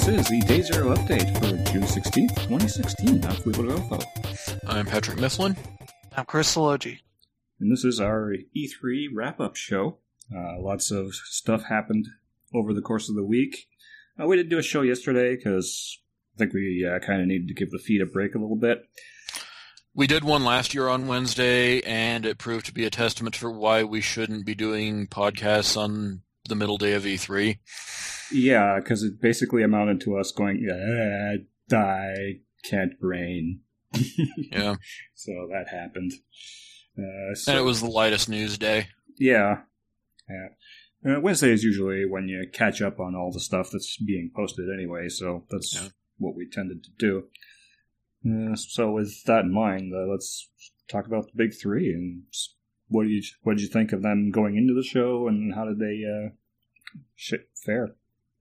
is the Day Zero update for June 16th, 2016. I'm Felipe Rodolfo. I'm Patrick Mifflin. I'm Chris Salogi. And this is our E3 wrap-up show. Lots of stuff happened over the course of the week. We didn't do a show yesterday because I think we kind of needed to give the feed a break a little bit. We did one last year on Wednesday, and it proved to be a testament for why we shouldn't be doing podcasts on the middle day of E3. Yeah, because it basically amounted to us going, die, can't brain. Yeah. So that happened. And it was the lightest news day. Yeah. Wednesday is usually when you catch up on all the stuff that's being posted anyway, so that's what we tended to do. So with that in mind, let's talk about the big three and what did you think of them going into the show, and how did they fare?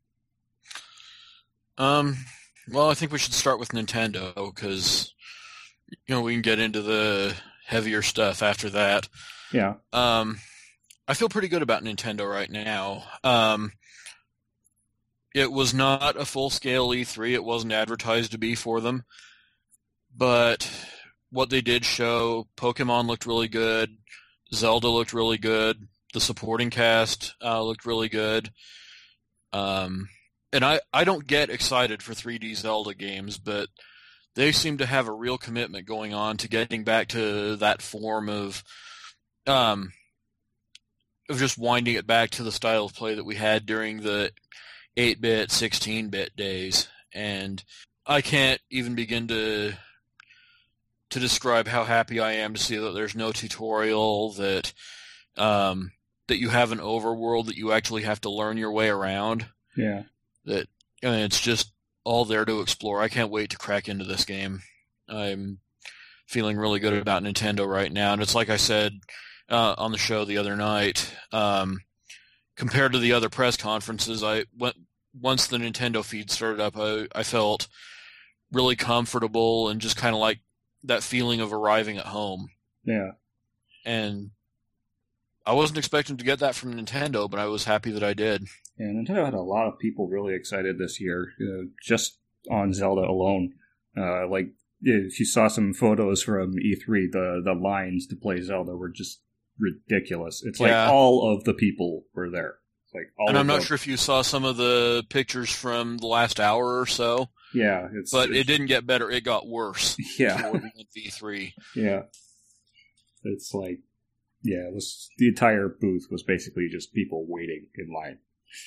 Well, I think we should start with Nintendo because we can get into the heavier stuff after that. Yeah. I feel pretty good about Nintendo right now. It was not a full-scale E3. It wasn't advertised to be for them. But what they did show, Pokemon looked really good. Zelda looked really good. The supporting cast looked really good. And I don't get excited for 3D Zelda games, but they seem to have a real commitment going on to getting back to that form of just winding it back to the style of play that we had during the 8-bit, 16-bit days. And I can't even begin to describe how happy I am to see that there's no tutorial, that you have an overworld that you actually have to learn your way around. Yeah. That it's just all there to explore. I can't wait to crack into this game. I'm feeling really good about Nintendo right now, and it's like I said on the show the other night. Compared to the other press conferences, once the Nintendo feed started up, I felt really comfortable and just kind of like that feeling of arriving at home. Yeah. And I wasn't expecting to get that from Nintendo, but I was happy that I did. Yeah, Nintendo had a lot of people really excited this year, just on Zelda alone. If you saw some photos from E3, the lines to play Zelda were just ridiculous. It's like all of the people were there. And I'm not sure if you saw some of the pictures from the last hour or so. Yeah. It didn't get better. It got worse. Yeah. V3. Yeah. It's like, it was, the entire booth was basically just people waiting in line.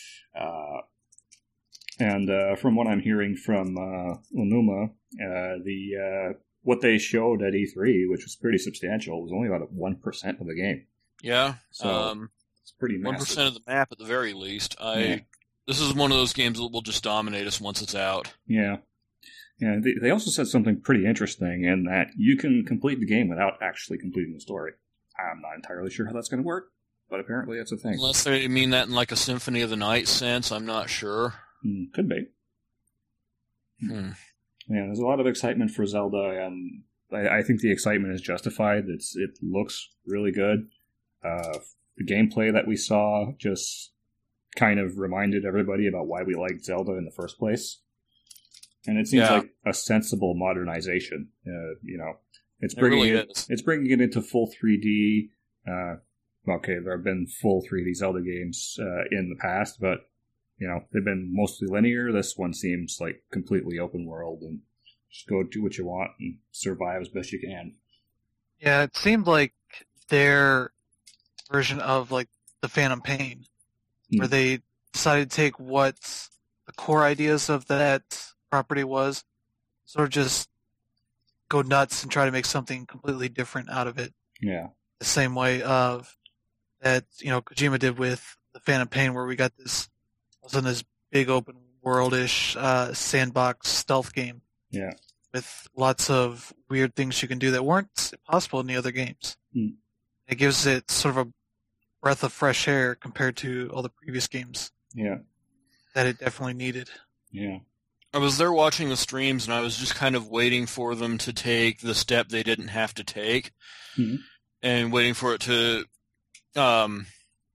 And from what I'm hearing from Onuma, what they showed at E3, which was pretty substantial, was only about 1% of the game. Yeah. So it's pretty massive. 1% of the map at the very least. This is one of those games that will just dominate us once it's out. Yeah. Yeah, they also said something pretty interesting in that you can complete the game without actually completing the story. I'm not entirely sure how that's going to work, but apparently that's a thing. Unless they mean that in like a Symphony of the Night sense, I'm not sure. Could be. Yeah, there's a lot of excitement for Zelda, and I think the excitement is justified. It looks really good. The gameplay that we saw just kind of reminded everybody about why we liked Zelda in the first place. And it seems like a sensible modernization. It's bringing it into full 3D. Okay, there have been full 3D Zelda games in the past, but they've been mostly linear. This one seems like completely open world, and just go do what you want and survive as best you can. Yeah, it seemed like their version of like the Phantom Pain, where they decided to take what the core ideas of that property was, sort of just go nuts and try to make something completely different out of it. Yeah. The same way of that, Kojima did with the Phantom Pain, where we got this big open world-ish sandbox stealth game. Yeah. With lots of weird things you can do that weren't possible in the other games. It gives it sort of a breath of fresh air compared to all the previous games. Yeah. That it definitely needed. Yeah. I was there watching the streams, and I was just kind of waiting for them to take the step they didn't have to take, and waiting for it to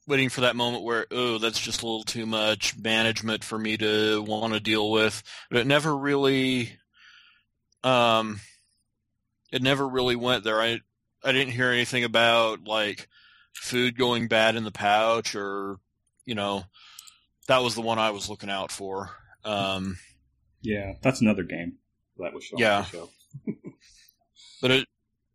waiting for that moment where, oh, that's just a little too much management for me to want to deal with. But it never really, went there. I didn't hear anything about like food going bad in the pouch, or that was the one I was looking out for. Yeah, that's another game that was shown on the show. But it,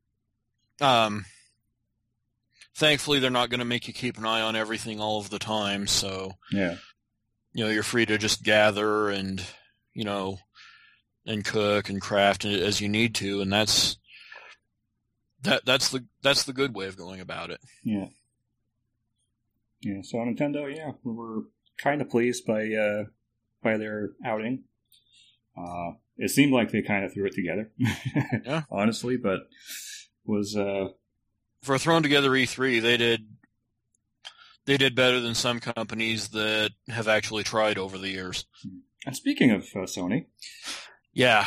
thankfully, they're not going to make you keep an eye on everything all of the time. So yeah, you're free to just gather and and cook and craft as you need to, and that's the good way of going about it. Yeah. Yeah. So Nintendo, we were kind of pleased by their outing. It seemed like they kind of threw it together, honestly, but was for a thrown together E3, they did better than some companies that have actually tried over the years. And speaking of Sony, yeah.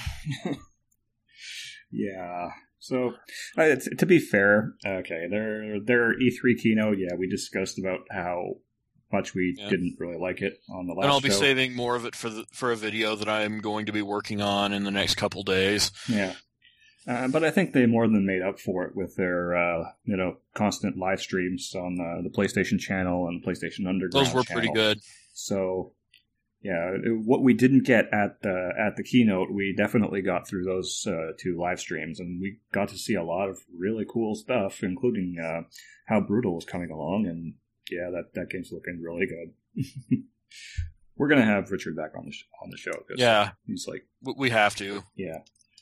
So to be fair, okay, their E3 keynote, we discussed about how much we didn't really like it on the last show. And I'll be saving more of it for a video that I'm going to be working on in the next couple days. Yeah. But I think they more than made up for it with their, constant live streams on the PlayStation channel and PlayStation Underground. Those were pretty good. So, what we didn't get at the keynote, we definitely got through those 2 live streams, and we got to see a lot of really cool stuff, including how Brutal is coming along, and that game's looking really good. We're gonna have Richard back on the show. He's like, we have to. Yeah.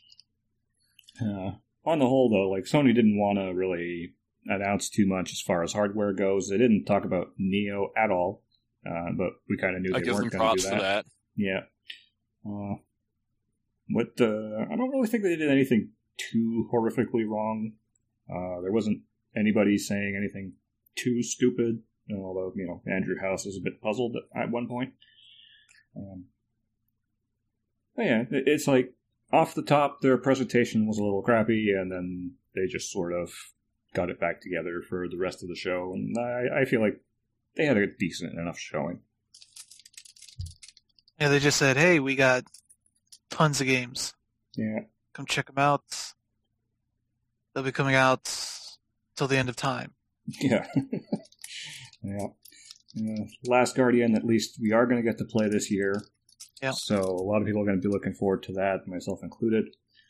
On the whole, though, like Sony didn't want to really announce too much as far as hardware goes. They didn't talk about Neo at all, but we kind of knew they weren't going to do that. I give them props for that. Yeah. I don't really think they did anything too horrifically wrong. There wasn't anybody saying anything too stupid, although, Andrew House is a bit puzzled at one point. But it's like, off the top, their presentation was a little crappy, and then they just sort of got it back together for the rest of the show, and I feel like they had a decent enough showing. Yeah, they just said, hey, we got tons of games. Yeah. Come check them out. They'll be coming out till the end of time. Yeah. Last Guardian, at least we are going to get to play this year. Yeah. So a lot of people are going to be looking forward to that, myself included.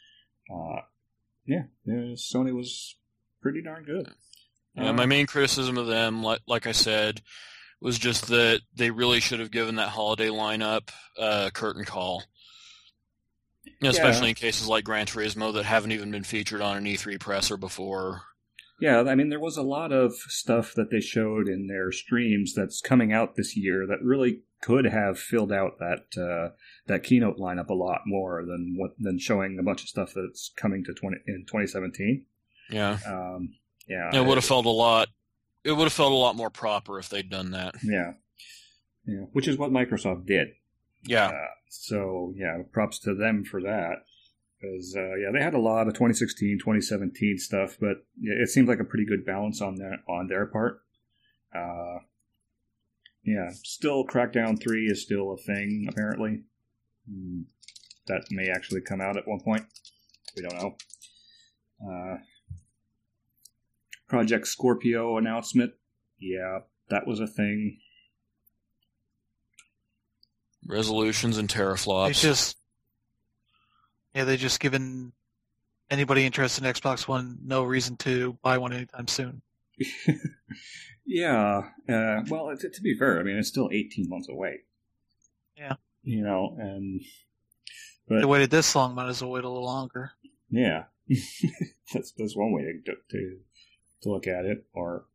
Sony was pretty darn good. Yeah, my main criticism of them, like I said, was just that they really should have given that holiday lineup a curtain call. Especially in cases like Gran Turismo that haven't even been featured on an E3 presser before. Yeah, I mean, there was a lot of stuff that they showed in their streams that's coming out this year that really could have filled out that keynote lineup a lot more than showing a bunch of stuff that's coming to in 2017. Yeah. It would have felt a lot. It would have felt a lot more proper if they'd done that. Yeah. Which is what Microsoft did. Yeah. Props to them for that. Because, they had a lot of 2016, 2017 stuff, but it seemed like a pretty good balance on their part. Still Crackdown 3 is still a thing, apparently. That may actually come out at one point. We don't know. Project Scorpio announcement. Yeah, that was a thing. Resolutions and teraflops. They just given anybody interested in Xbox One no reason to buy one anytime soon. Well, to be fair, I mean, it's still 18 months away. Yeah. But they waited this long, might as well wait a little longer. Yeah. That's one way to look at it. Or,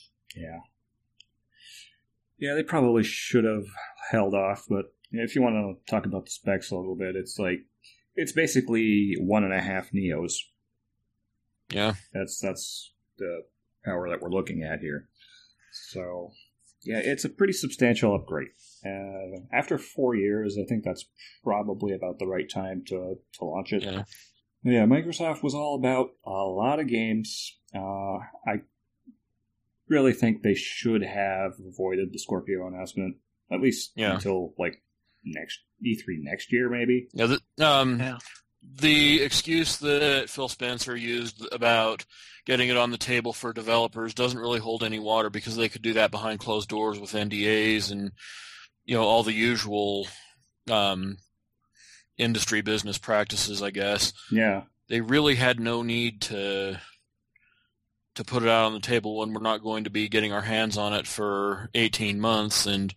they probably should have held off, but if you want to talk about the specs a little bit, it's basically 1.5 Neos. Yeah. That's the power that we're looking at here. So, it's a pretty substantial upgrade. After 4 years, I think that's probably about the right time to launch it. Yeah, Microsoft was all about a lot of games. really think they should have avoided the Scorpio announcement, at least until like next E3 next year, maybe. Yeah. The excuse that Phil Spencer used about getting it on the table for developers doesn't really hold any water, because they could do that behind closed doors with NDAs and all the usual industry business practices, I guess. Yeah. They really had no need to put it out on the table when we're not going to be getting our hands on it for 18 months and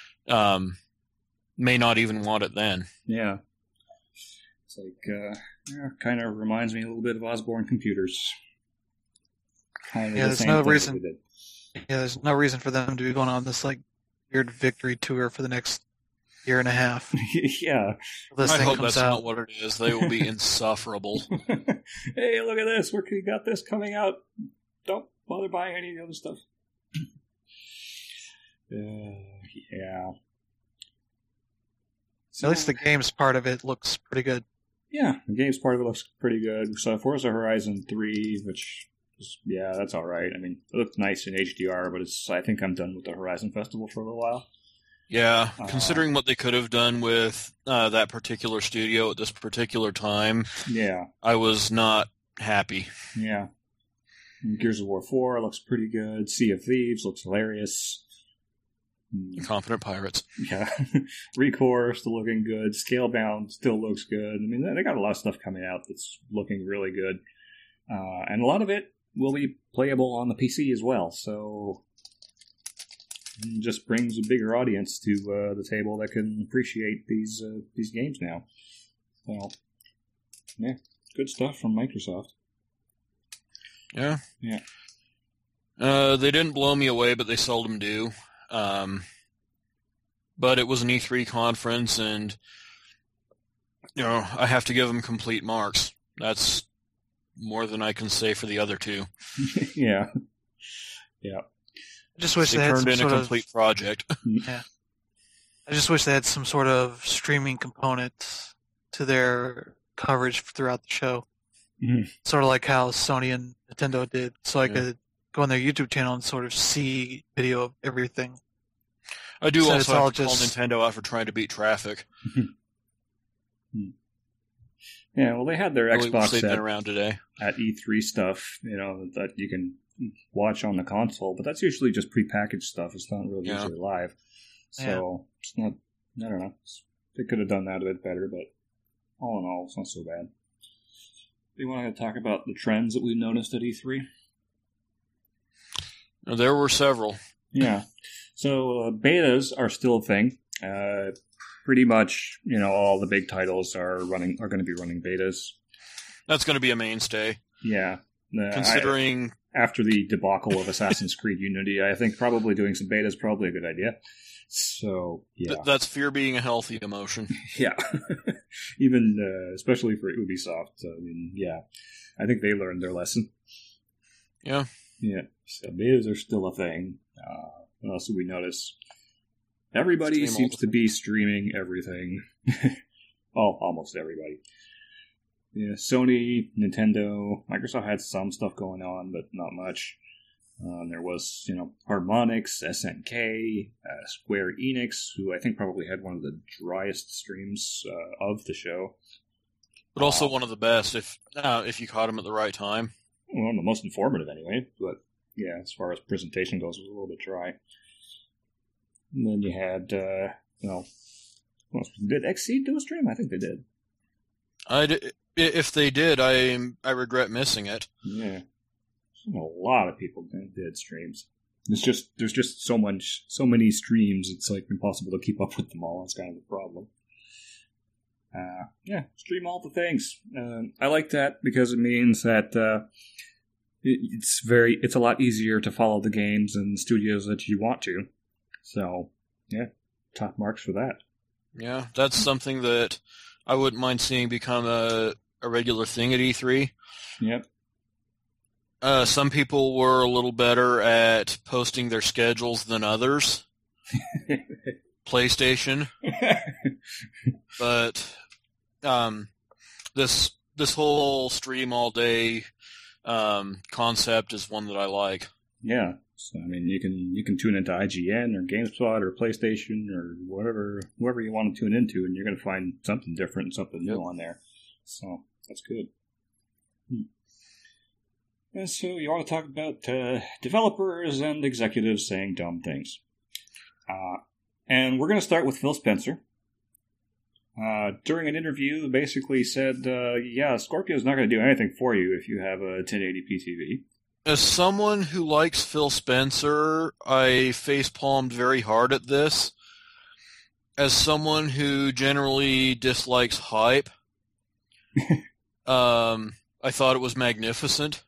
may not even want it then. Yeah. It's like, kind of reminds me a little bit of Osborne Computers. Kind of there's no reason. Yeah, there's no reason for them to be going on this like weird victory tour for the next year and a half. Yeah. I hope that's not what it is. They will be insufferable. Hey, look at this. We got this coming out. Don't bother buying any of the other stuff. Yeah. So, at least the games part of it looks pretty good. Yeah, the games part of it looks pretty good. So Forza Horizon 3, which is, that's all right. I mean, it looked nice in HDR, but I think I'm done with the Horizon Festival for a little while. Yeah, considering what they could have done with that particular studio at this particular time, I was not happy. Yeah. Gears of War 4 looks pretty good. Sea of Thieves looks hilarious. Confident Pirates. Yeah. Recore still looking good. Scalebound still looks good. I mean, they got a lot of stuff coming out that's looking really good. And a lot of it will be playable on the PC as well, so it just brings a bigger audience to the table that can appreciate these games now. So, yeah, good stuff from Microsoft. Yeah. Yeah. They didn't blow me away, but they seldom do. But it was an E3 conference, and I have to give them complete marks. That's more than I can say for the other two. Yeah. I just wish they had turned some in sort a complete project. Yeah. I just wish they had some sort of streaming component to their coverage throughout the show. Mm-hmm. Sort of like how Sony and Nintendo did, so I could go on their YouTube channel and sort of see video of everything. I do also have to call Nintendo out for trying to beat traffic. Yeah, well, they had their Xbox around today at E3 stuff, that you can watch on the console, but that's usually just prepackaged stuff. It's not really usually live. So it's not, I don't know. They could have done that a bit better, but all in all, it's not so bad. Do you want to talk about the trends that we've noticed at E3? There were several. Yeah. So betas are still a thing. Pretty much, all the big titles are going to be running betas. That's going to be a mainstay. Yeah. Considering after the debacle of Assassin's Creed Unity, I think probably doing some beta is probably a good idea. So, yeah. That's fear being a healthy emotion. Yeah. Even, especially for Ubisoft. I mean, yeah. I think they learned their lesson. Yeah. Yeah. So betas are still a thing. What else did we notice? Everybody seems to be streaming everything. Almost everybody. Yeah, Sony, Nintendo, Microsoft had some stuff going on, but not much. There was, Harmonix, SNK, Square Enix, who I think probably had one of the driest streams of the show. But also one of the best if you caught them at the right time. Well, the most informative anyway, but yeah, as far as presentation goes, it was a little bit dry. And then you had, did Xseed do a stream? I think they did. If they did, I regret missing it. Yeah. A lot of people did streams. There's just so many streams, it's like impossible to keep up with them all. That's kind of the problem. Yeah, stream all the things. I like that because it means that it's a lot easier to follow the games and studios that you want to. So, yeah, top marks for that. Yeah, that's something that I wouldn't mind seeing become a regular thing at E3. Yep. Some people were a little better at posting their schedules than others. PlayStation. But this whole stream all day concept is one that I like. Yeah. So I mean, you can tune into IGN or GameSpot or PlayStation or whoever you want to tune into, and you're going to find something different, something new on there. So that's good. And so you want to talk about developers and executives saying dumb things. And we're going to start with Phil Spencer. During an interview, basically said, Scorpio's not going to do anything for you if you have a 1080p TV. As someone who likes Phil Spencer, I facepalmed very hard at this. As someone who generally dislikes hype, I thought it was magnificent.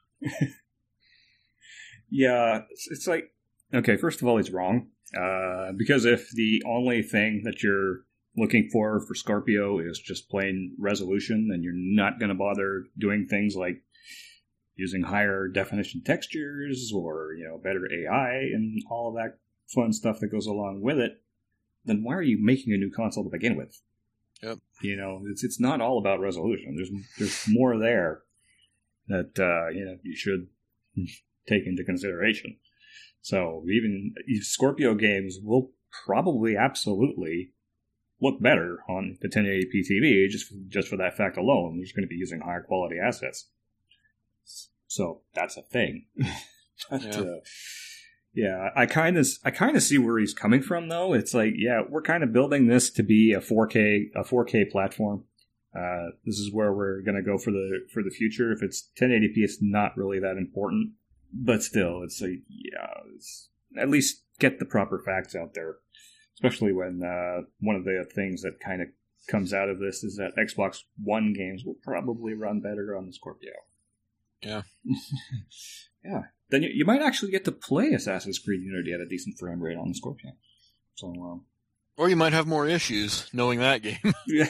Yeah, it's like, okay, first of all, he's wrong. Because if the only thing that you're looking for Scorpio is just plain resolution, then you're not going to bother doing things like using higher definition textures or, better AI and all of that fun stuff that goes along with it, then why are you making a new console to begin with? Yep. It's not all about resolution. There's more there that, you should take into consideration. So even Scorpio games will probably absolutely look better on the 1080p TV just for that fact alone. You're just going to be using higher quality assets. So that's a thing. But, I kind of see where he's coming from, though. It's like, we're kind of building this to be a 4K platform. This is where we're going to go for the future. If it's 1080p, it's not really that important. But still, it's like, at least get the proper facts out there. Especially when one of the things that kind of comes out of this is that Xbox One games will probably run better on the Scorpio. Yeah. Yeah. Then you might actually get to play Assassin's Creed Unity at a decent frame rate on the Scorpio. So, or you might have more issues knowing that game. Yeah.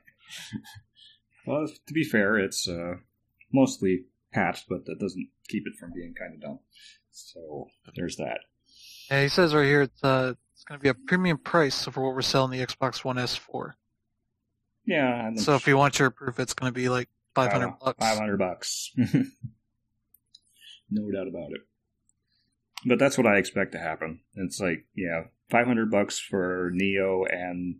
Well, to be fair, it's mostly patched, but that doesn't keep it from being kind of dumb. So there's that. Yeah, he says right here it's going to be a premium price for what we're selling the Xbox One S for. Yeah. So if you want your proof, it's going to be like $500. $500. No doubt about it. But that's what I expect to happen. It's like, $500 for Neo and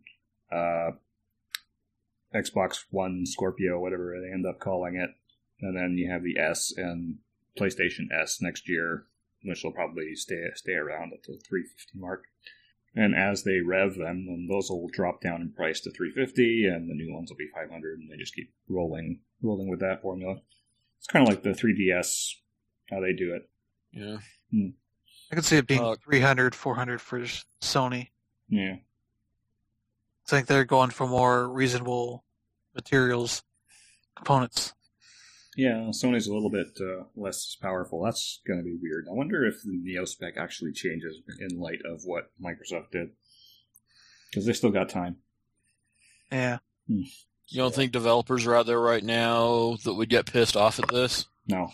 Xbox One Scorpio, whatever they end up calling it. And then you have the S and PlayStation S next year, which will probably stay around at the $350 mark. And as they rev them, then those will drop down in price to $350, and the new ones will be $500, and they just keep rolling with that formula. It's kind of like the 3DS, how they do it. Yeah. I could see it being $300, $400 for Sony. Yeah. I think they're going for more reasonable materials, components. Yeah, Sony's a little bit less powerful. That's going to be weird. I wonder if the Neo spec actually changes in light of what Microsoft did. Because they still got time. Yeah. You don't think developers are out there right now that would get pissed off at this? No.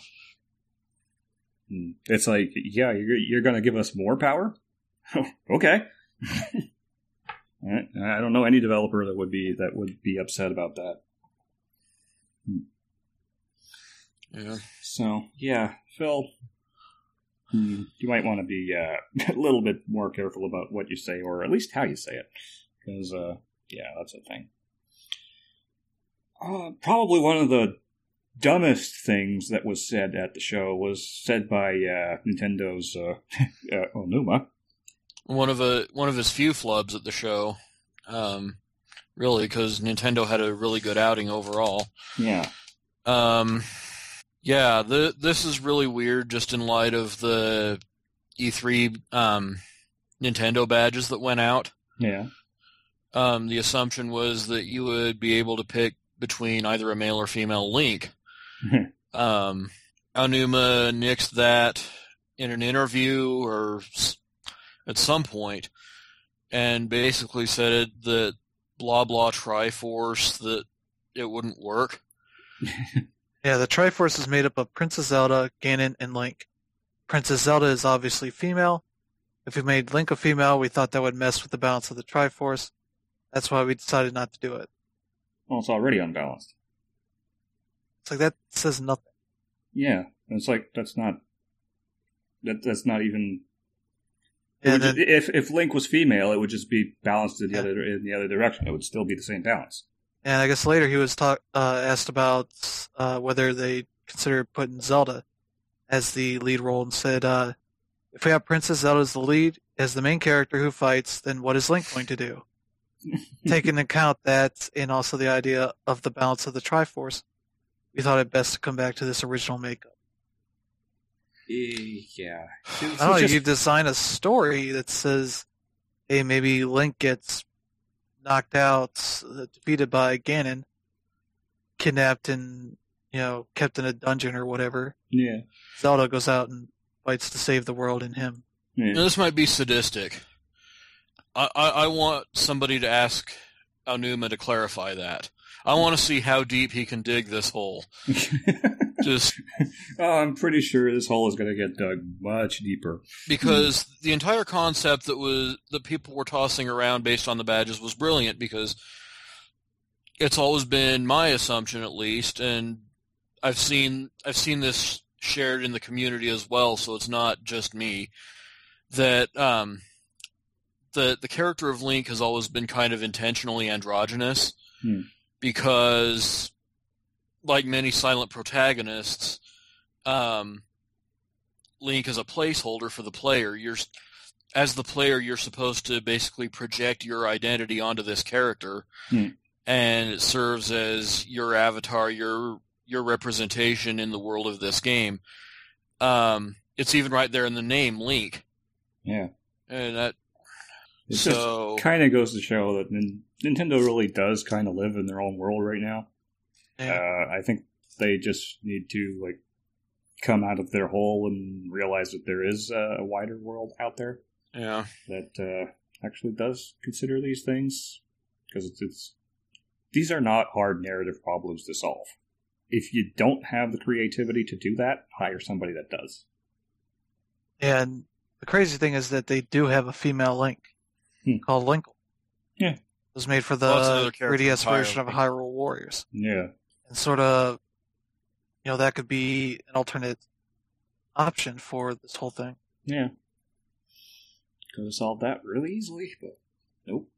It's like, you're going to give us more power? Okay. I don't know any developer that would be upset about that. Yeah. So, Phil, you might want to be a little bit more careful about what you say, or at least how you say it. Because, that's a thing. Probably one of the dumbest things that was said at the show was said by Nintendo's Onuma. One of his few flubs at the show, really, because Nintendo had a really good outing overall. Yeah. This is really weird just in light of the E3 Nintendo badges that went out. Yeah. The assumption was that you would be able to pick between either a male or female Link. Aonuma nixed that in an interview or at some point and basically said that blah blah Triforce, that it wouldn't work. Yeah, the Triforce is made up of Princess Zelda, Ganon, and Link. Princess Zelda is obviously female. If we made Link a female, we thought that would mess with the balance of the Triforce. That's why we decided not to do it. Well, it's already unbalanced. It's like, that says nothing. Yeah, it's like that's not even If Link was female, it would just be balanced in the other direction. It would still be the same balance. And I guess later he was asked about whether they considered putting Zelda as the lead role and said, if we have Princess Zelda as the lead, as the main character who fights, then what is Link going to do? Taking into account that and also the idea of the balance of the Triforce, we thought it best to come back to this original makeup. Yeah. I don't know, you design a story that says, hey, maybe Link gets knocked out, defeated by Ganon, kidnapped and, kept in a dungeon or whatever. Yeah. Zelda goes out and fights to save the world in him. Yeah. Now, this might be sadistic. I want somebody to ask Aonuma to clarify that. I want to see how deep he can dig this hole. I'm pretty sure this hole is going to get dug much deeper. Because the entire concept that people were tossing around based on the badges was brilliant, because it's always been my assumption, at least, and I've seen this shared in the community as well, so it's not just me, that the character of Link has always been kind of intentionally androgynous, because, like many silent protagonists, Link is a placeholder for the player. As the player, you're supposed to basically project your identity onto this character, and it serves as your avatar, your representation in the world of this game. It's even right there in the name, Link. Yeah. And that... It just kind of goes to show that Nintendo really does kind of live in their own world right now. Yeah. I think they just need to come out of their hole and realize that there is a wider world out there. Yeah. That actually does consider these things, because these are not hard narrative problems to solve. If you don't have the creativity to do that, hire somebody that does. And the crazy thing is that they do have a female Link called Linkle. Yeah. It was made for the 3DS version of Hyrule Warriors. Yeah. And sort of, that could be an alternate option for this whole thing. Yeah. Could have solved that really easily, but nope.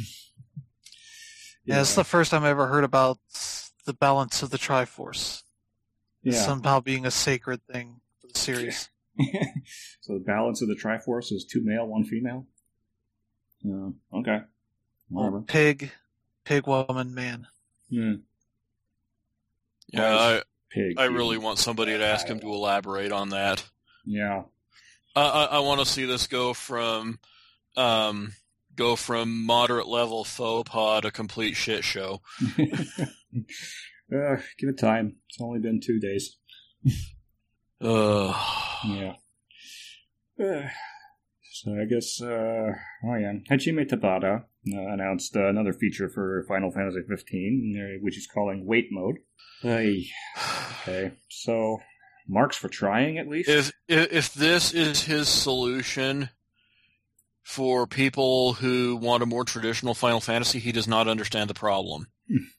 Yeah, it's the first time I ever heard about the balance of the Triforce. Yeah. Somehow being a sacred thing for the series. So the balance of the Triforce is 2 male, 1 female? Okay. Whatever. Pig, woman, man. Yeah, I really want somebody to ask him to elaborate on that. Yeah. I want to see this go from moderate level faux pas to complete shit show. Give it time. It's only been 2 days. Yeah. So I guess, Hajime Tabata announced another feature for Final Fantasy 15, which he's calling Wait Mode. Okay, so marks for trying, at least? If this is his solution for people who want a more traditional Final Fantasy, he does not understand the problem.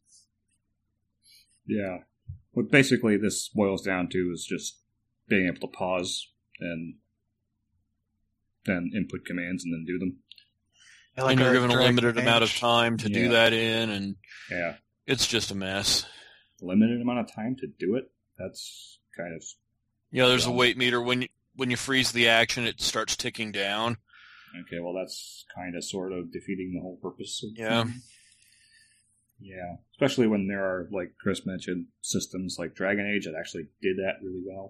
Yeah. What basically this boils down to is just being able to pause and then input commands and then do them. And you're given a limited amount of time to do that in, and it's just a mess. Limited amount of time to do it? That's kind of... Yeah, there's a wait meter. When you freeze the action, it starts ticking down. Okay, well that's kind of sort of defeating the whole purpose of Yeah, especially when there are, like Chris mentioned, systems like Dragon Age that actually did that really well.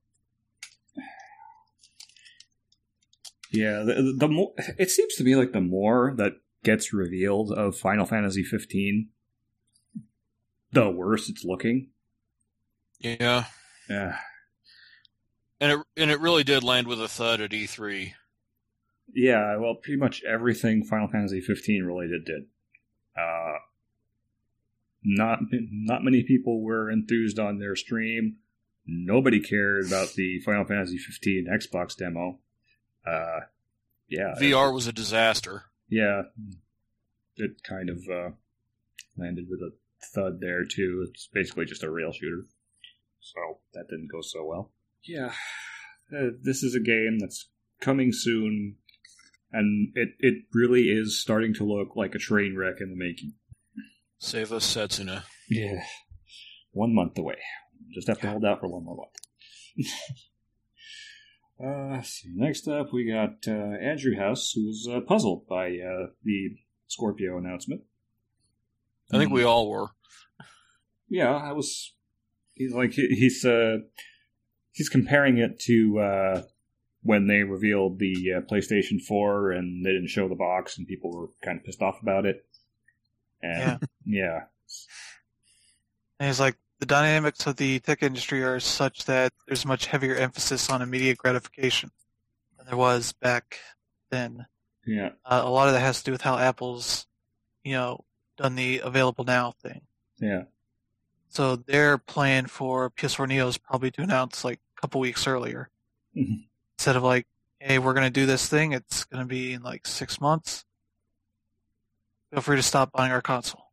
Yeah, the more, it seems to me like the more that gets revealed of Final Fantasy 15, the worse it's looking. Yeah. Yeah. And it really did land with a thud at E3. Yeah, well, pretty much everything Final Fantasy 15 related did. Not many people were enthused on their stream. Nobody cared about the Final Fantasy 15 Xbox demo. Yeah. VR was a disaster. Yeah. It kind of landed with a thud there, too. It's basically just a rail shooter. So, that didn't go so well. Yeah. This is a game that's coming soon. And it really is starting to look like a train wreck in the making. Save us, Setsuna. Yeah. 1 month away. Just have to hold out for one more month. Let's see. Next up, we got Andrew House, who's puzzled by the Scorpio announcement. I think we all were. Yeah, I was. He's comparing it to when they revealed the PlayStation 4 and they didn't show the box, and people were kind of pissed off about it. And yeah. And he's like, the dynamics of the tech industry are such that there's much heavier emphasis on immediate gratification than there was back then. Yeah. A lot of that has to do with how Apple's, done the available now thing. Yeah. So their plan for PS4 Neo is probably to announce like a couple weeks earlier. Mm-hmm. Instead of like, hey, we're going to do this thing, it's going to be in like 6 months. Feel free to stop buying our console.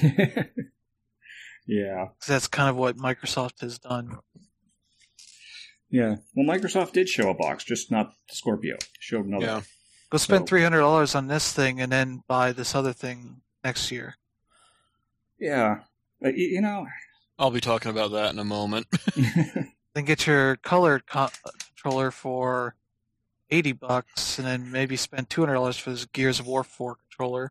Yeah. Because that's kind of what Microsoft has done. Yeah. Well, Microsoft did show a box, just not the Scorpio. Showed another. Yeah. Go spend $300 on this thing and then buy this other thing next year. Yeah. But, I'll be talking about that in a moment. Then get your colored controller for $80 and then maybe spend $200 for this Gears of War 4 controller.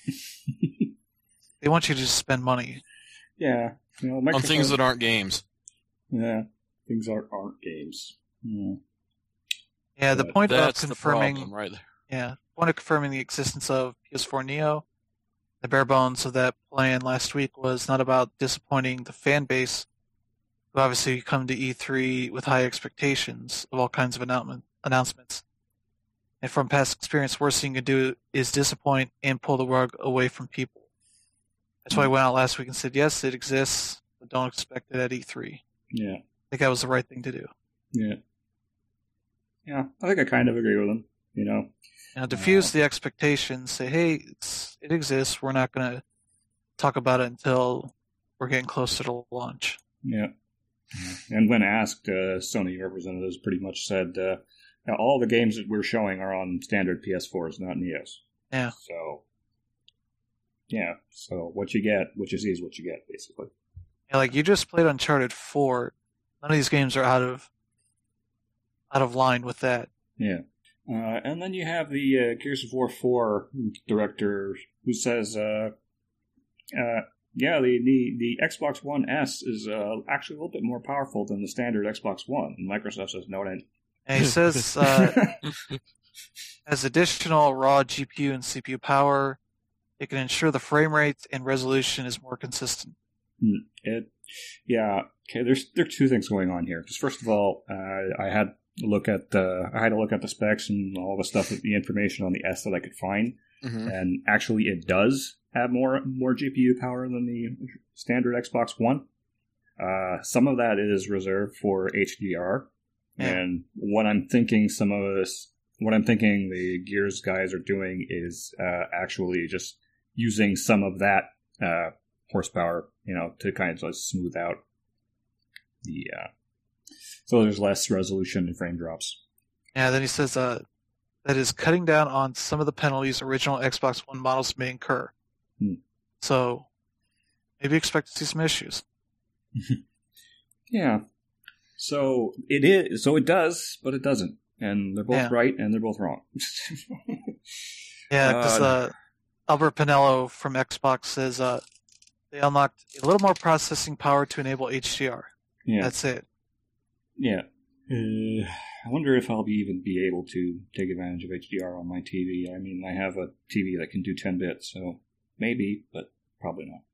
They want you to just spend money. Yeah. On things that aren't games. Yeah. Things aren't games. Yeah. Yeah, the point of confirming... the problem right there. Yeah, the point of confirming the existence of PS4 Neo, the bare bones of that plan last week was not about disappointing the fan base, who obviously come to E3 with high expectations of all kinds of announcements. And from past experience, worst thing you can do is disappoint and pull the rug away from people. That's why I went out last week and said, yes, it exists, but don't expect it at E3. Yeah. I think that was the right thing to do. Yeah. Yeah, I think I kind of agree with him, diffuse the expectations, say, hey, it exists, we're not going to talk about it until we're getting closer to launch. Yeah. And when asked, Sony representatives pretty much said, all the games that we're showing are on standard PS4s, not Neos. Yeah. So what you get, what you see is what you get, basically. Yeah, like you just played Uncharted 4. None of these games are out of line with that. Yeah. And then you have the Gears of War 4 director who says, the Xbox One S is actually a little bit more powerful than the standard Xbox One. And Microsoft says no, it ain't. And he says, as additional raw GPU and CPU power, it can ensure the frame rate and resolution is more consistent. Okay, there are two things going on here. Because first of all, I had to look at the specs and all the stuff, the information on the S that I could find, and actually it does have more GPU power than the standard Xbox One. Some of that is reserved for HDR, and what I'm thinking the Gears guys are doing is actually just using some of that horsepower, to kind of just smooth out the so there's less resolution and frame drops. Yeah, then he says that is cutting down on some of the penalties original Xbox One models may incur. So maybe expect to see some issues. Yeah. So it does, but it doesn't. And they're both right and they're both wrong. Yeah, because Albert Pinello from Xbox says they unlocked a little more processing power to enable HDR. Yeah. That's it. Yeah. I wonder if I'll even be able to take advantage of HDR on my TV. I mean, I have a TV that can do 10 bits, so maybe, but probably not.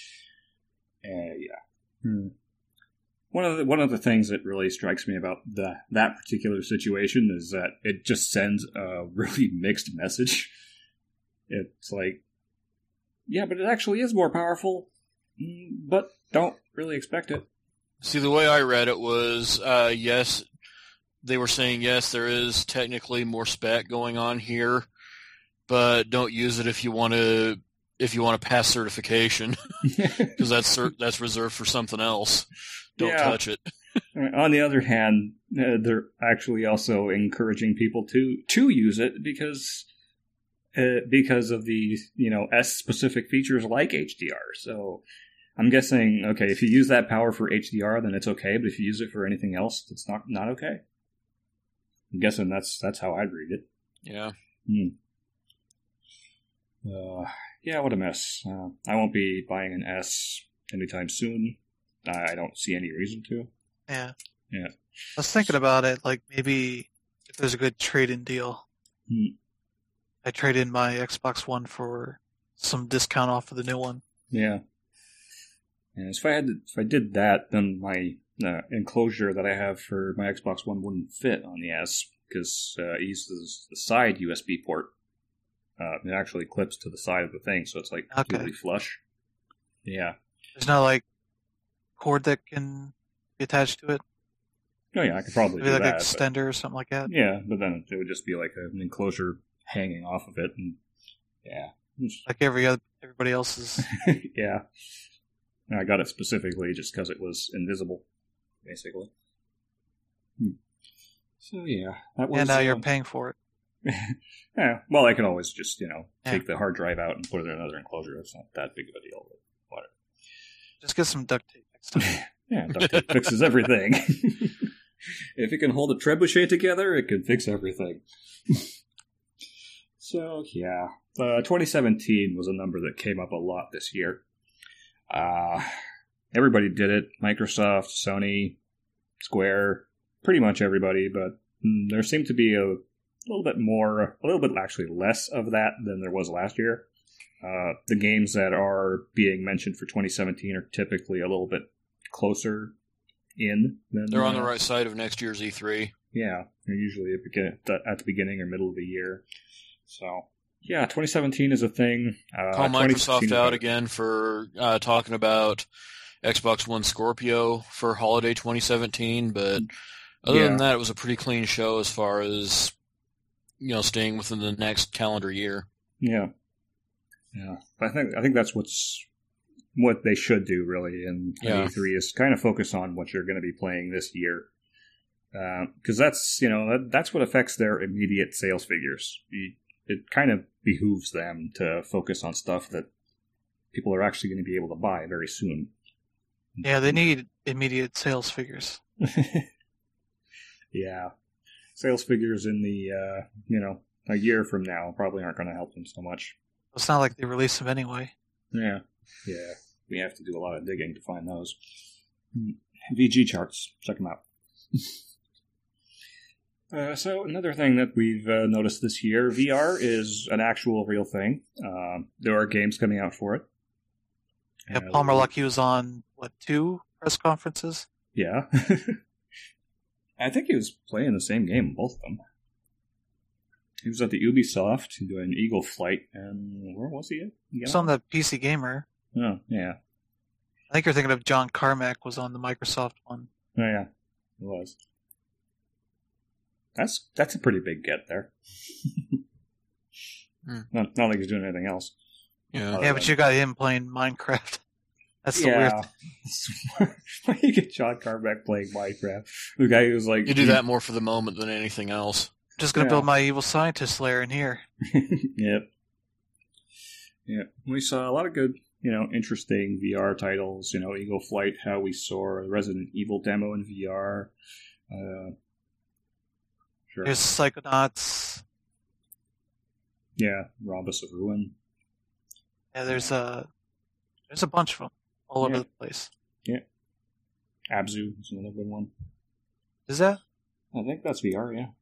One of the things that really strikes me about that particular situation is that it just sends a really mixed message. It's like, yeah, but it actually is more powerful, but don't really expect it. See, the way I read it was, yes, they were saying, yes, there is technically more spec going on here, but don't use it if you want to pass certification, because that's reserved for something else. Don't touch it. On the other hand, they're actually also encouraging people to use it because because of the S specific features like HDR. So I'm guessing, okay, if you use that power for HDR, then it's okay, but if you use it for anything else, it's not okay. I'm guessing that's how I'd read it. Yeah. Yeah, what a mess. I won't be buying an S anytime soon. I don't see any reason to. Yeah. Yeah. I was thinking about it, like maybe if there's a good trade-in deal. I trade in my Xbox One for some discount off of the new one. Yeah. And if I did that, then my enclosure that I have for my Xbox One wouldn't fit on the S because it uses the side USB port. It actually clips to the side of the thing, so it's like completely flush. Yeah. There's no like cord that can be attached to it. Oh yeah, I could probably maybe do like that. An extender or something like that. Yeah, but then it would just be like an enclosure hanging off of it, and yeah, like everybody else's. Yeah, and I got it specifically just because it was invisible, basically. So yeah, that was. And now you're paying for it. Yeah, well, I can always just take the hard drive out and put it in another enclosure. It's not that big of a deal. But whatever. Just get some duct tape next time. Yeah, duct tape fixes everything. If it can hold a trebuchet together, it can fix everything. So, yeah. 2017 was a number that came up a lot this year. Everybody did it. Microsoft, Sony, Square, pretty much everybody, but there seemed to be a little bit actually less of that than there was last year. The games that are being mentioned for 2017 are typically a little bit closer in than... They're on the right side of next year's E3. Yeah, they're usually at the beginning or middle of the year. So, yeah, 2017 is a thing. Call Microsoft out again for talking about Xbox One Scorpio for holiday 2017, but other than that, it was a pretty clean show as far as staying within the next calendar year. Yeah. I think that's what they should do really in E3 is kind of focus on what you're going to be playing this year, because that's what affects their immediate sales figures. It kind of behooves them to focus on stuff that people are actually going to be able to buy very soon. Yeah, they need immediate sales figures. Yeah, sales figures in the a year from now probably aren't going to help them so much. It's not like they release them anyway. Yeah, we have to do a lot of digging to find those. VG charts, check them out. So another thing that we've noticed this year, VR is an actual real thing. There are games coming out for it. Yeah, Palmer Luckey was on, 2 press conferences? Yeah. I think he was playing the same game in both of them. He was at the Ubisoft doing Eagle Flight, and where was he at? He was on the PC Gamer. Oh, yeah. I think you're thinking of John Carmack was on the Microsoft one. Oh, yeah. It was. That's a pretty big get there. Not like he's doing anything else. Yeah, but you got him playing Minecraft. That's the weird thing. Why you get John Carmack playing Minecraft? The guy who's like... You do that more for the moment than anything else. Just going to build my evil scientist lair in here. Yep. Yeah. We saw a lot of good, interesting VR titles. Eagle Flight, How We Soar, Resident Evil demo in VR. Sure. There's Psychonauts. Yeah, Rhombus of Ruin. Yeah, there's a bunch of them all over the place. Yeah. Abzu is another good one. Is that? I think that's VR, yeah.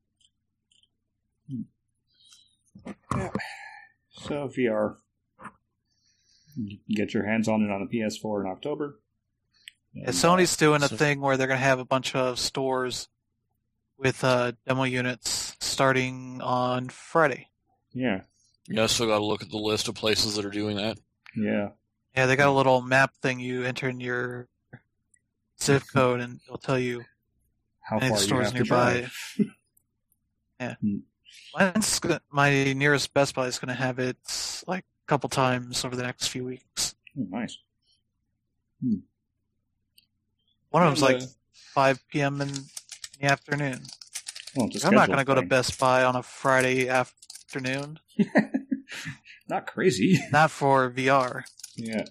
Yeah. So VR. You can get your hands on it on a PS4 in October. Yeah, Sony's doing a thing where they're going to have a bunch of stores with demo units starting on Friday. Yeah. Yeah, still got to look at the list of places that are doing that. Yeah. Yeah, they got a little map thing you enter in your zip code and it'll tell you how far stores you have nearby. To Yeah. My nearest Best Buy is going to have it like a couple times over the next few weeks. Oh, nice. One of them's like 5 p.m. in the afternoon. Well, I'm not going to go to Best Buy on a Friday afternoon. not crazy. Not for VR. Yeah.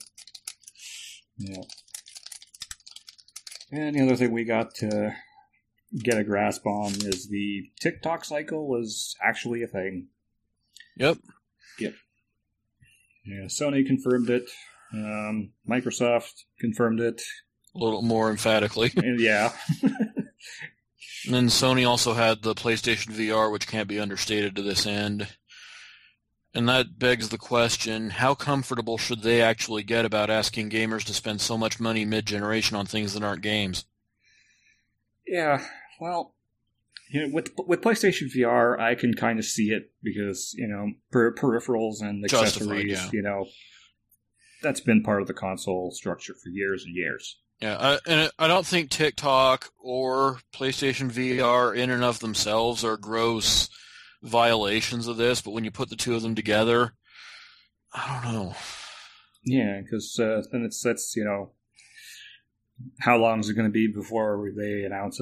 And the other thing we got to get a grasp on is the TikTok cycle is actually a thing. Yep. Yeah, Sony confirmed it. Microsoft confirmed it. A little more emphatically. Yeah. And then Sony also had the PlayStation VR, which can't be understated to this end. And that begs the question, how comfortable should they actually get about asking gamers to spend so much money mid-generation on things that aren't games? Yeah, well, with PlayStation VR, I can kind of see it because, peripherals and accessories, that's been part of the console structure for years and years. Yeah, and I don't think TikTok or PlayStation VR in and of themselves are gross violations of this, but when you put the two of them together, I don't know. Yeah, because then that's how long is it going to be before they announce a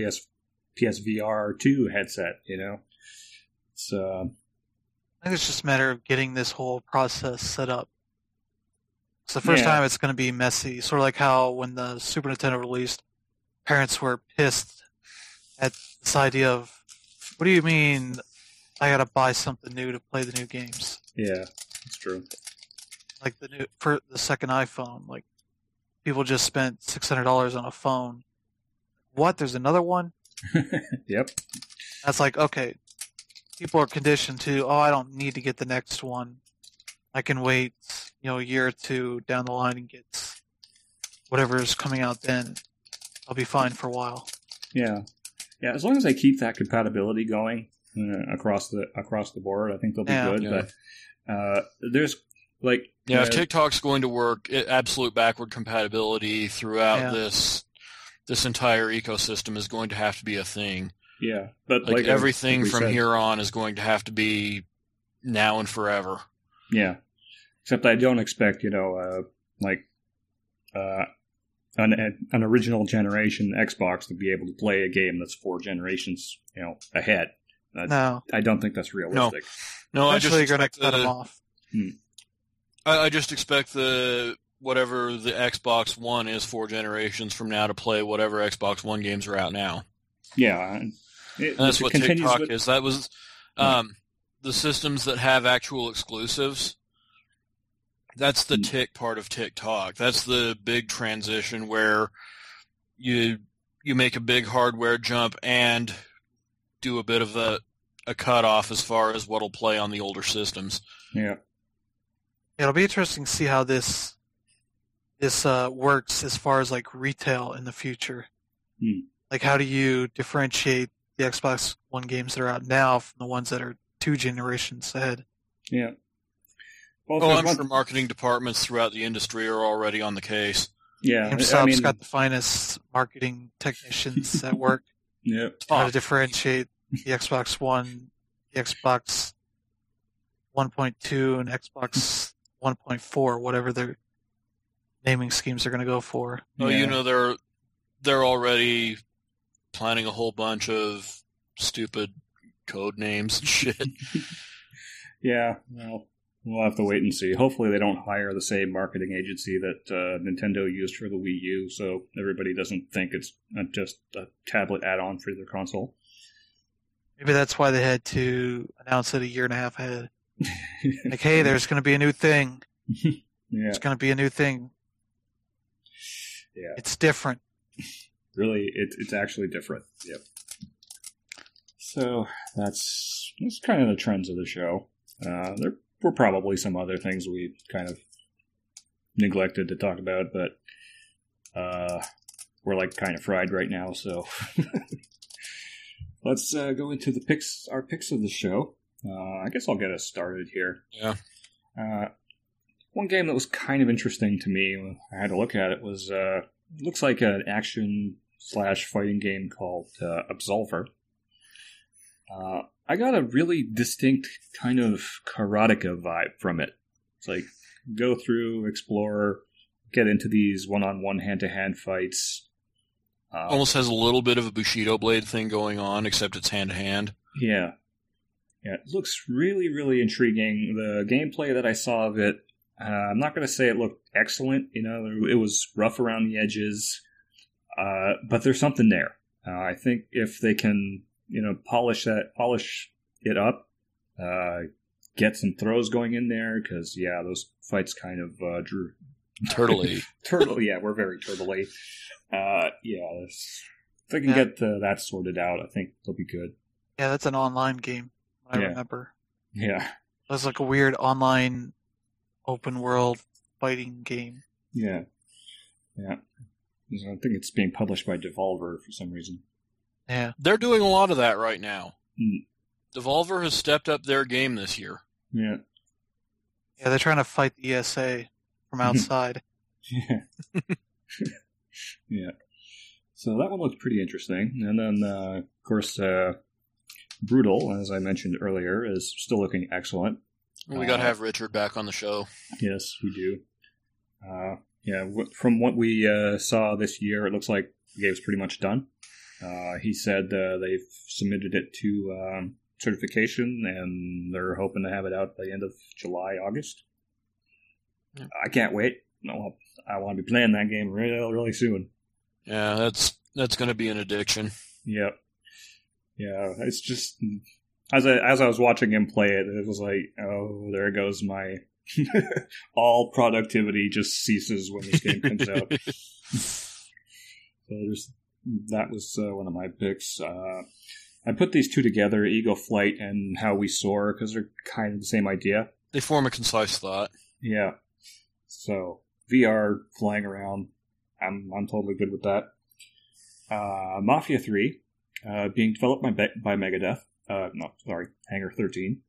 PSVR 2 headset, It's, I think it's just a matter of getting this whole process set up. It's the first time it's going to be messy, sort of like how when the Super Nintendo released, parents were pissed at this idea of, what do you mean I got to buy something new to play the new games? Yeah, that's true. Like for the second iPhone, like people just spent $600 on a phone. What? There's another one? Yep. That's like, okay, people are conditioned to, I don't need to get the next one. I can wait, a year or two down the line and get whatever is coming out then. I'll be fine for a while. Yeah. Yeah, as long as they keep that compatibility going across the board, I think they'll be good. Yeah. But there's if TikTok's going to work, absolute backward compatibility throughout this entire ecosystem is going to have to be a thing. Yeah, but everything from here on is going to have to be now and forever. Yeah, except I don't expect an original generation Xbox to be able to play a game that's 4 generations ahead. No, I don't think that's realistic. No, eventually you're going to cut them off. I just expect whatever the Xbox One is 4 generations from now to play whatever Xbox One games are out now. Yeah. And that's what TikTok is. That was the systems that have actual exclusives. That's the tick part of TikTok. That's the big transition where you make a big hardware jump and do a bit of a cutoff as far as what'll play on the older systems. Yeah. It'll be interesting to see how this works as far as like retail in the future. Like, how do you differentiate the Xbox One games that are out now from the ones that are 2 generations ahead? Yeah. Well, I'm sure marketing departments throughout the industry are already on the case. Yeah. GameStop's got the finest marketing technicians at work. Yeah. How to differentiate the Xbox One, the Xbox 1.2, and Xbox 1.4, whatever their naming schemes are going to go for. Oh, they're already planning a whole bunch of stupid code names and shit. Yeah, well, we'll have to wait and see. Hopefully they don't hire the same marketing agency that Nintendo used for the Wii U, so everybody doesn't think it's just a tablet add-on for their console. Maybe that's why they had to announce it a year and a half ahead. Like, hey, there's going to be a new thing. Yeah. It's going to be a new thing. Yeah. It's different. Really, it's actually different. Yep. So that's kind of the trends of the show. There were probably some other things we kind of neglected to talk about, but we're kind of fried right now, so let's go into our picks of the show. I guess I'll get us started here. Yeah. One game that was kind of interesting to me when I had to look at it was looks like an action/fighting game called Absolver. I got a really distinct kind of Karateka vibe from it. It's like go through, explore, get into these one-on-one, hand-to-hand fights. Almost has a little bit of a Bushido Blade thing going on, except it's hand-to-hand. Yeah. Yeah, it looks really, really intriguing. The gameplay that I saw of it, I'm not going to say it looked excellent. It was rough around the edges, but there's something there. I think if they can, polish it up, get some throws going in there, because those fights kind of drew turtley. We're very turtley. If they can get that sorted out, I think they'll be good. Yeah, that's an online game. I remember. Yeah. It was like a weird online open world fighting game. Yeah. Yeah. I think it's being published by Devolver for some reason. Yeah. They're doing a lot of that right now. Mm. Devolver has stepped up their game this year. Yeah. Yeah, they're trying to fight the ESA from outside. Yeah. Yeah. So that one looks pretty interesting. And then, of course, Brutal, as I mentioned earlier, is still looking excellent. We got to have Richard back on the show. Yes, we do. From what we saw this year, it looks like the game's pretty much done. He said they've submitted it to certification, and they're hoping to have it out by the end of July, August. Yeah. I can't wait. No, I want to be playing that game really, really soon. Yeah, that's going to be an addiction. Yep. Yeah, it's just as I was watching him play it, it was like, oh, there goes my all productivity just ceases when this game comes out. So that was one of my picks. I put these two together, Eagle Flight and How We Soar, because they're kind of the same idea. They form a concise thought. Yeah. So VR flying around, I'm totally good with that. Mafia 3. Being developed by Megadeth. Hangar 13.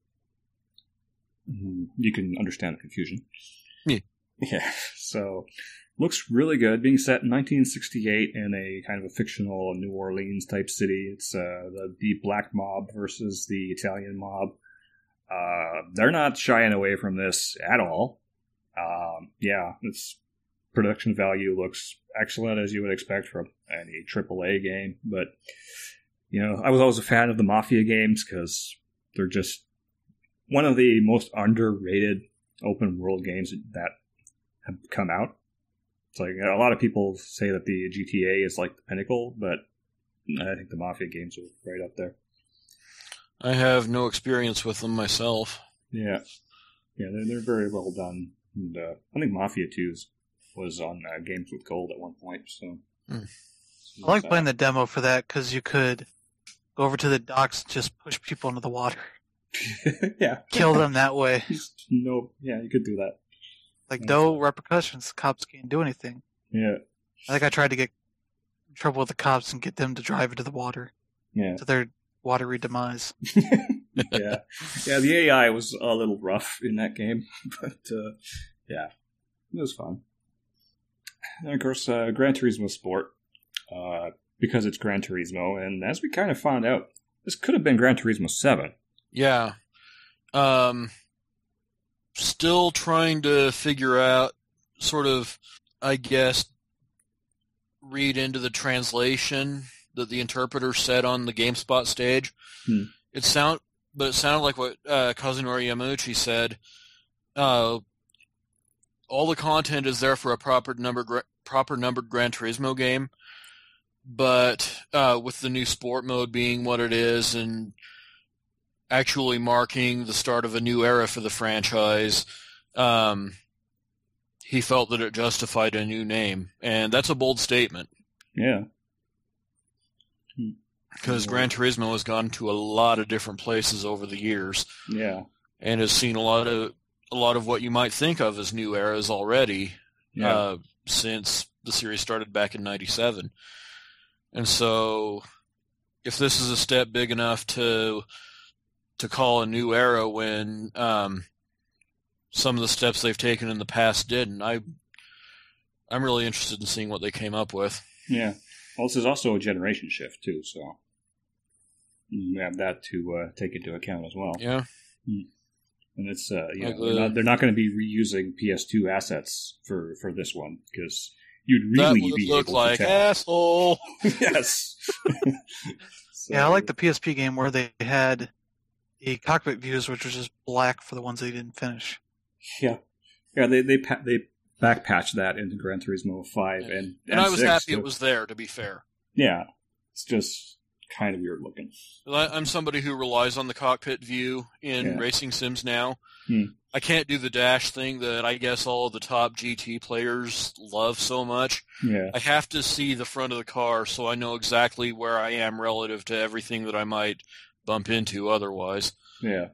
You can understand the confusion. Yeah. Yeah. So, looks really good. Being set in 1968 in a kind of a fictional New Orleans type city. It's the black mob versus the Italian mob. They're not shying away from this at all. Its production value looks excellent, as you would expect from any AAA game. But, I was always a fan of the Mafia games because they're just one of the most underrated open world games that have come out. It's like a lot of people say that the GTA is like the pinnacle, but I think the Mafia games are right up there. I have no experience with them myself. Yeah. Yeah, they're very well done. And I think Mafia 2 was on Games with Gold at one point. So I like playing the demo for that because you could go over to the docks and just push people into the water. Yeah. Kill them that way. You could do that. Like, no repercussions. Cops can't do anything. Yeah. I think I tried to get in trouble with the cops and get them to drive into the water. Yeah. To their watery demise. Yeah. Yeah, the AI was a little rough in that game. But, it was fun. And, of course, Gran Turismo Sport. Because it's Gran Turismo. And as we kind of found out, this could have been Gran Turismo 7. Yeah. Still trying to figure out, sort of, I guess, read into the translation that the interpreter said on the GameSpot stage. It sounded like what Kazunori Yamauchi said. All the content is there for a proper numbered Gran Turismo game, but with the new sport mode being what it is and actually marking the start of a new era for the franchise, he felt that it justified a new name, and that's a bold statement. Yeah. Because Gran Turismo has gone to a lot of different places over the years. Yeah. And has seen a lot of what you might think of as new eras already, since the series started back in '97. And so, if this is a step big enough to call a new era when some of the steps they've taken in the past didn't, I'm really interested in seeing what they came up with. Yeah. Well, this is also a generation shift, too, so you have that to take into account as well. Yeah. And it's, they're not going to be reusing PS2 assets for this one, because you'd really be able to tell. That would look like asshole. Yes. Yeah, I like the PSP game where they had the cockpit views, which was just black for the ones they didn't finish. Yeah. Yeah, they backpatched that into Gran Turismo 5 and I was 6, happy it was there, to be fair. Yeah. It's just kind of weird looking. I'm somebody who relies on the cockpit view in racing sims now. Hmm. I can't do the dash thing that I guess all of the top GT players love so much. Yeah. I have to see the front of the car so I know exactly where I am relative to everything that I might bump into otherwise. Yeah.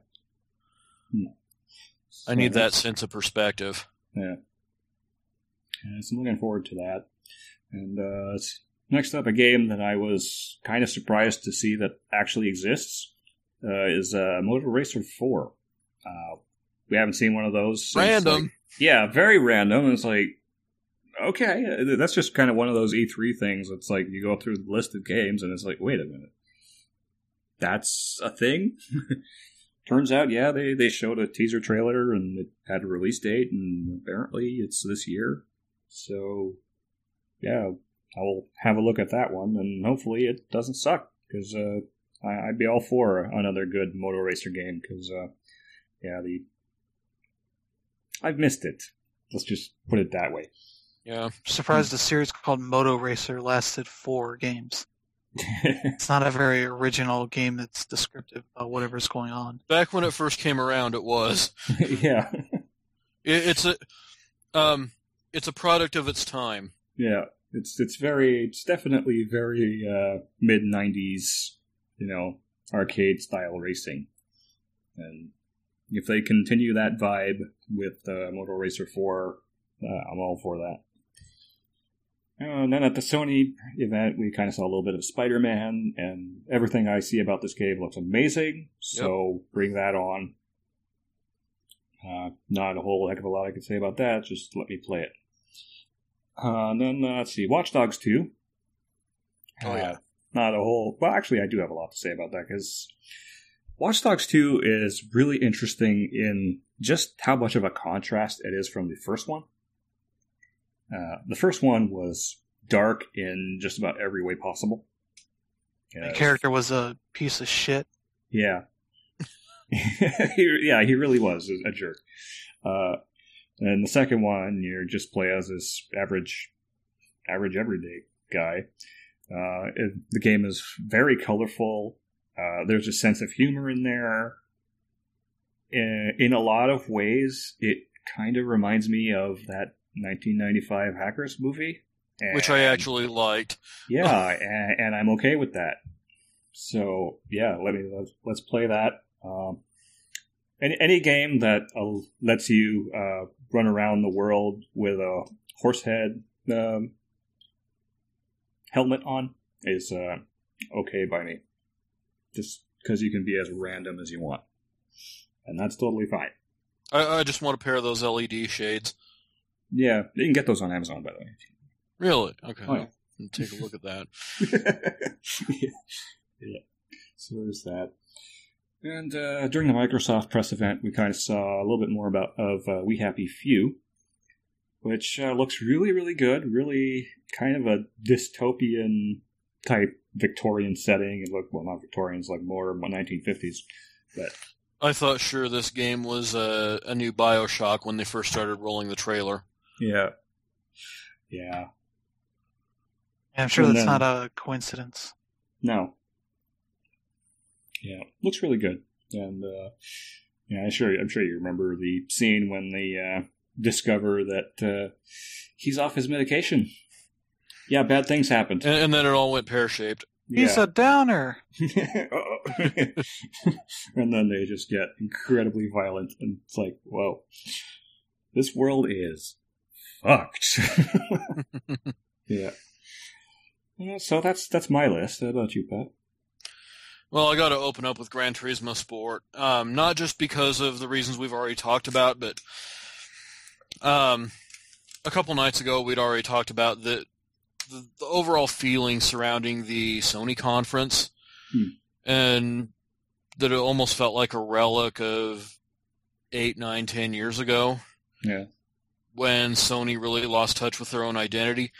I need that sense of perspective. Yeah. So I'm looking forward to that. And next up, a game that I was kind of surprised to see that actually exists is Motor Racer 4. We haven't seen one of those since, random. Very random. It's like, okay, that's just kind of one of those E3 things. It's like you go through the list of games and it's like, wait a minute. That's a thing? Turns out, they showed a teaser trailer and it had a release date, and apparently it's this year. So, I will have a look at that one, and hopefully it doesn't suck, because I'd be all for another good Motor Racer game, because, I've missed it. Let's just put it that way. Yeah. Surprised a series called Moto Racer lasted 4 games. It's not a very original game that's descriptive of whatever's going on. Back when it first came around, it was. Yeah. It's a product of its time. Yeah. It's definitely very mid-90s, arcade style racing. And if they continue that vibe with Motor Racer 4, I'm all for that. And then at the Sony event, we kind of saw a little bit of Spider-Man, and everything I see about this game looks amazing, so bring that on. Not a whole heck of a lot I could say about that, just let me play it. And then, let's see, Watch Dogs 2. Oh, yeah. Not a whole... Well, actually, I do have a lot to say about that, because Watch Dogs 2 is really interesting in just how much of a contrast it is from the first one. The first one was dark in just about every way possible. The character was a piece of shit. Yeah. He really was a jerk. And the second one, you just play as this average everyday guy. The game is very colorful. There's a sense of humor in there. In a lot of ways, it kind of reminds me of that 1995 Hackers movie. Which I actually liked. Yeah, and I'm okay with that. So, let's play that. Any game that lets you run around the world with a horse head helmet on is okay by me. Just because you can be as random as you want. And that's totally fine. I just want a pair of those LED shades. Yeah, you can get those on Amazon, by the way. Really? Okay. Oh, yeah. I'll take a look at that. Yeah. So there's that. And during the Microsoft press event, we kind of saw a little bit more of We Happy Few, which looks really, really good. Really kind of a dystopian type Victorian setting. It looked, well, not Victorian, it's like more 1950s. But I thought sure this game was a new BioShock when they first started rolling the trailer. Yeah. Yeah. I'm sure that's not a coincidence. No. Yeah, looks really good. And I'm sure you remember the scene when they discover that he's off his medication. Yeah, bad things happened. And then it all went pear-shaped. He's a downer. And then they just get incredibly violent, and it's like, whoa, this world is fucked. Yeah. So that's my list. How about you, Pat? Well, I got to open up with Gran Turismo Sport, not just because of the reasons we've already talked about, but a couple nights ago we'd already talked about the overall feeling surrounding the Sony conference, and that it almost felt like a relic of 8, 9, 10 years ago. Yeah. When Sony really lost touch with their own identity.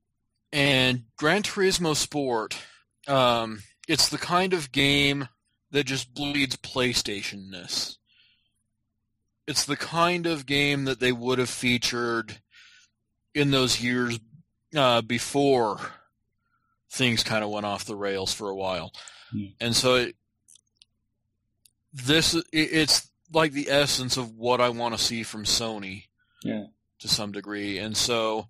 And Gran Turismo Sport, it's the kind of game that just bleeds PlayStation-ness. It's the kind of game that they would have featured in those years before things kind of went off the rails for a while. Yeah. And so it's like the essence of what I want to see from Sony to some degree. And so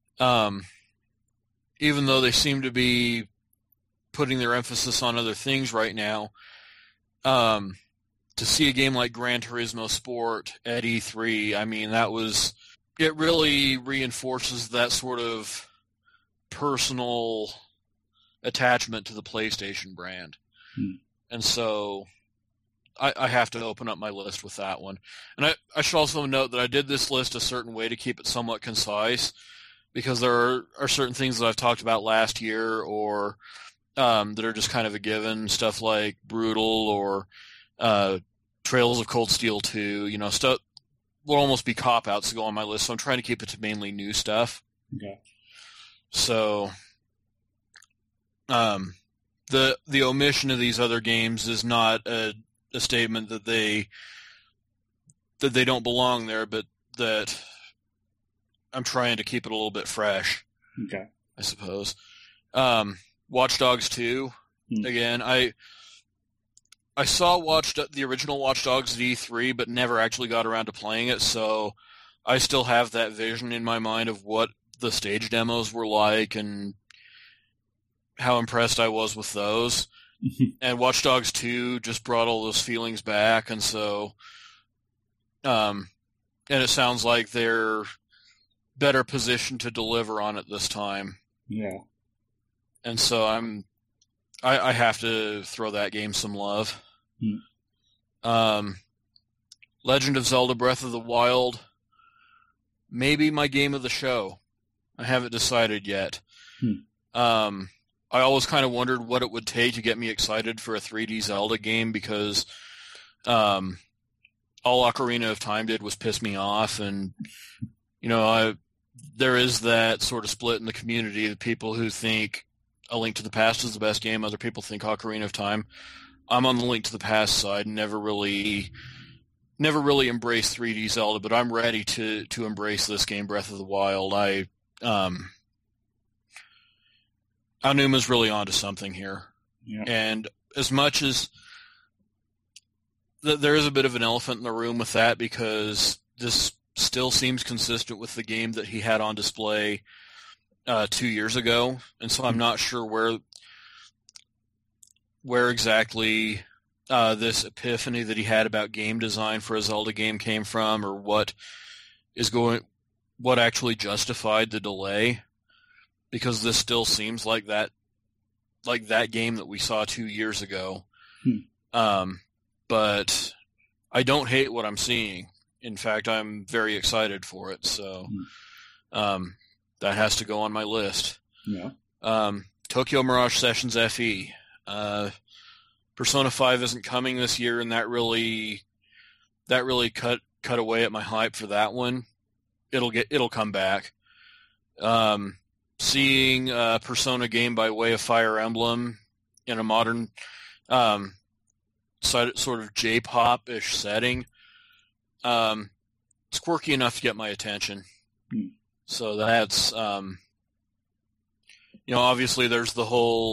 even though they seem to be putting their emphasis on other things right now, to see a game like Gran Turismo Sport at E3, I mean, it really reinforces that sort of personal attachment to the PlayStation brand. And so I have to open up my list with that one. And I should also note that I did this list a certain way to keep it somewhat concise, because there are certain things that I've talked about last year or that are just kind of a given, stuff like Brutal or Trails of Cold Steel 2, stuff will almost be cop-outs to go on my list, so I'm trying to keep it to mainly new stuff. Okay. So the omission of these other games is not a statement that they don't belong there, but that I'm trying to keep it a little bit fresh. Okay. I suppose. Watch Dogs 2. Again, I saw the original Watch Dogs at E3, but never actually got around to playing it, so I still have that vision in my mind of what the stage demos were like and how impressed I was with those. And Watch Dogs 2 just brought all those feelings back, and so and it sounds like they're better positioned to deliver on it this time. Yeah. And so I have to throw that game some love. Legend of Zelda Breath of the Wild, maybe my game of the show. I haven't decided yet. I always kind of wondered what it would take to get me excited for a 3D Zelda game, because all Ocarina of Time did was piss me off, and there is that sort of split in the community, the people who think A Link to the Past is the best game, other people think Ocarina of Time. I'm on the Link to the Past side, never really embraced 3D Zelda, but I'm ready to embrace this game, Breath of the Wild. Aonuma's really onto something here. Yeah. And as much as there is a bit of an elephant in the room with that, because this still seems consistent with the game that he had on display 2 years ago, and so I'm not sure where exactly this epiphany that he had about game design for a Zelda game came from, or what actually justified the delay, because this still seems like that game that we saw 2 years ago. But I don't hate what I'm seeing. In fact, I'm very excited for it. So that has to go on my list. Yeah. Tokyo Mirage Sessions FE. Persona 5 isn't coming this year, and that really cut away at my hype for that one. It'll come back. Seeing a Persona game by way of Fire Emblem in a modern sort of J-pop-ish setting, it's quirky enough to get my attention. So that's obviously there's the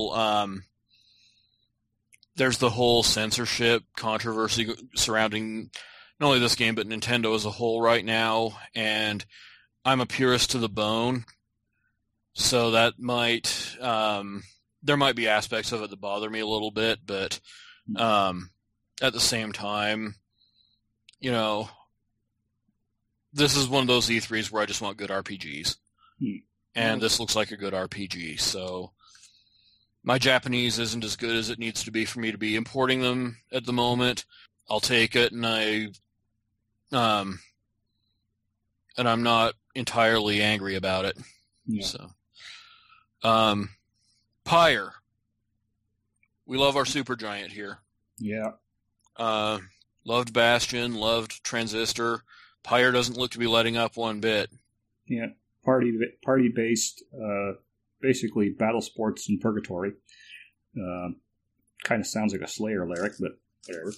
whole censorship controversy surrounding not only this game but Nintendo as a whole right now, and I'm a purist to the bone, so that might there might be aspects of it that bother me a little bit, but at the same time, this is one of those E3s where I just want good RPGs. And this looks like a good RPG, so my Japanese isn't as good as it needs to be for me to be importing them at the moment. I'll take it, and I'm not entirely angry about it. Yeah. So, Pyre. We love our Supergiant here. Yeah. Loved Bastion, loved Transistor. Pyre doesn't look to be letting up one bit. Yeah. Party-based, basically battle sports in Purgatory. kind of sounds like a Slayer lyric, but whatever.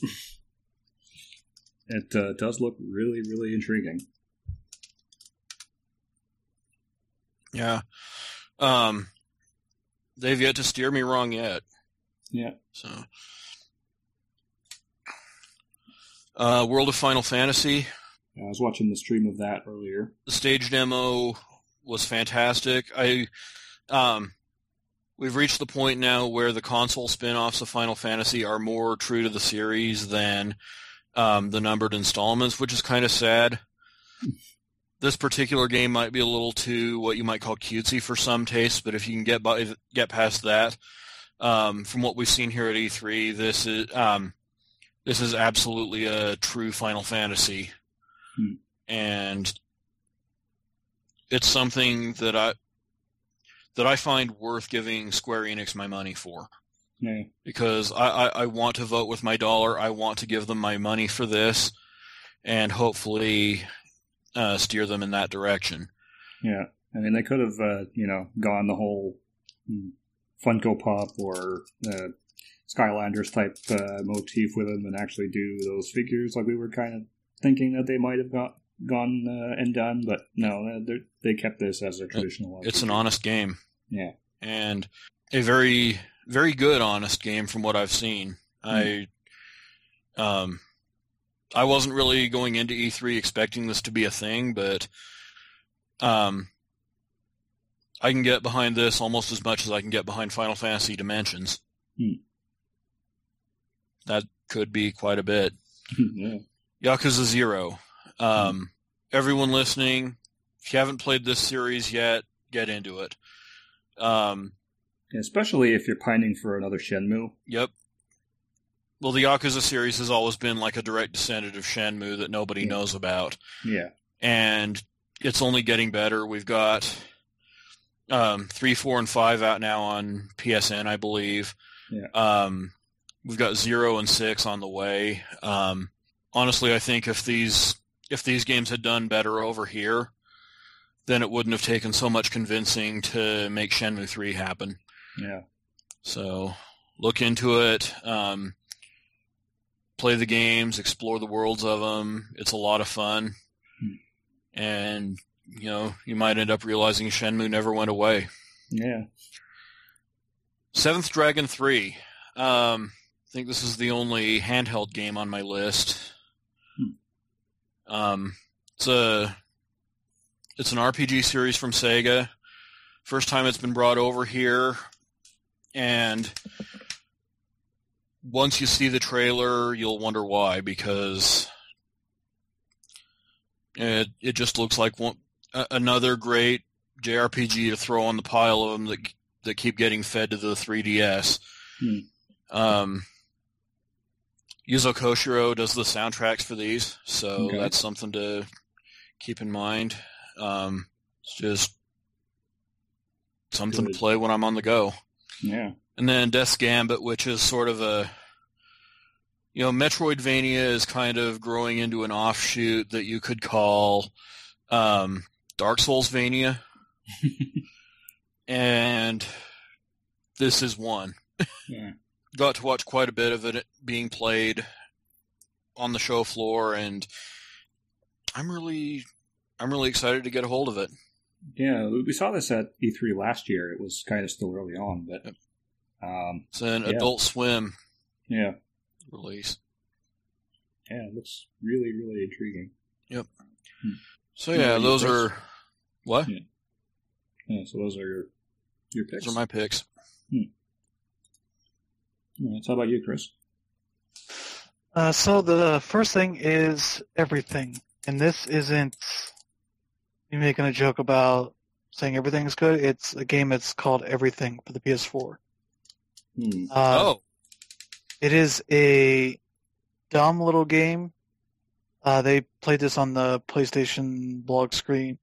It does look really, really intriguing. Yeah. They've yet to steer me wrong yet. Yeah. So, World of Final Fantasy. I was watching the stream of that earlier. The stage demo was fantastic. We've reached the point now where the console spin-offs of Final Fantasy are more true to the series than the numbered installments, which is kind of sad. This particular game might be a little too what you might call cutesy for some tastes, but if you can get past that, from what we've seen here at E3, this is absolutely a true Final Fantasy, and it's something that I find worth giving Square Enix my money for. Yeah. Because I want to vote with my dollar. I want to give them my money for this, and hopefully steer them in that direction. Yeah, I mean, they could have, gone the whole Funko Pop or Skylanders type motif with them and actually do those figures like we were kind of thinking that they might have gone and done, but no, they kept this as a traditional one. It's an honest game. Yeah. And a very, very good honest game from what I've seen. I wasn't really going into E3 expecting this to be a thing, but I can get behind this almost as much as I can get behind Final Fantasy Dimensions. That could be quite a bit. Yeah. Yakuza 0. Everyone listening, if you haven't played this series yet, get into it. Especially if you're pining for another Shenmue. Yep. Well, the Yakuza series has always been like a direct descendant of Shenmue that nobody knows about. Yeah. And it's only getting better. We've got 3, 4, and 5 out now on PSN, I believe. Yeah. We've got 0 and 6 on the way. Honestly, I think if these games had done better over here, then it wouldn't have taken so much convincing to make Shenmue 3 happen. Yeah. So look into it. Play the games, explore the worlds of them. It's a lot of fun. And, you might end up realizing Shenmue never went away. Yeah. Seventh Dragon 3. I think this is the only handheld game on my list. It's an RPG series from Sega. First time it's been brought over here, and once you see the trailer, you'll wonder why, because it just looks like another great JRPG to throw on the pile of them that keep getting fed to the 3DS. Yuzo Koshiro does the soundtracks for these, so that's something to keep in mind. It's just something to play when I'm on the go. Yeah. And then Death's Gambit, which is sort of a... Metroidvania is kind of growing into an offshoot that you could call Dark Soulsvania. And this is one. Yeah. Got to watch quite a bit of it being played on the show floor, and I'm really excited to get a hold of it. Yeah, we saw this at E3 last year. It was kind of still early on, but it's an Adult Swim release. Yeah, it looks really, really intriguing. Yep. So those are what? Yeah, so those are your picks. Those are my picks. Right, so how about you, Chris? So the first thing is Everything, and this isn't me making a joke about saying everything's good. It's a game that's called Everything for the PS4. It is a dumb little game. They played this on the PlayStation blog stream.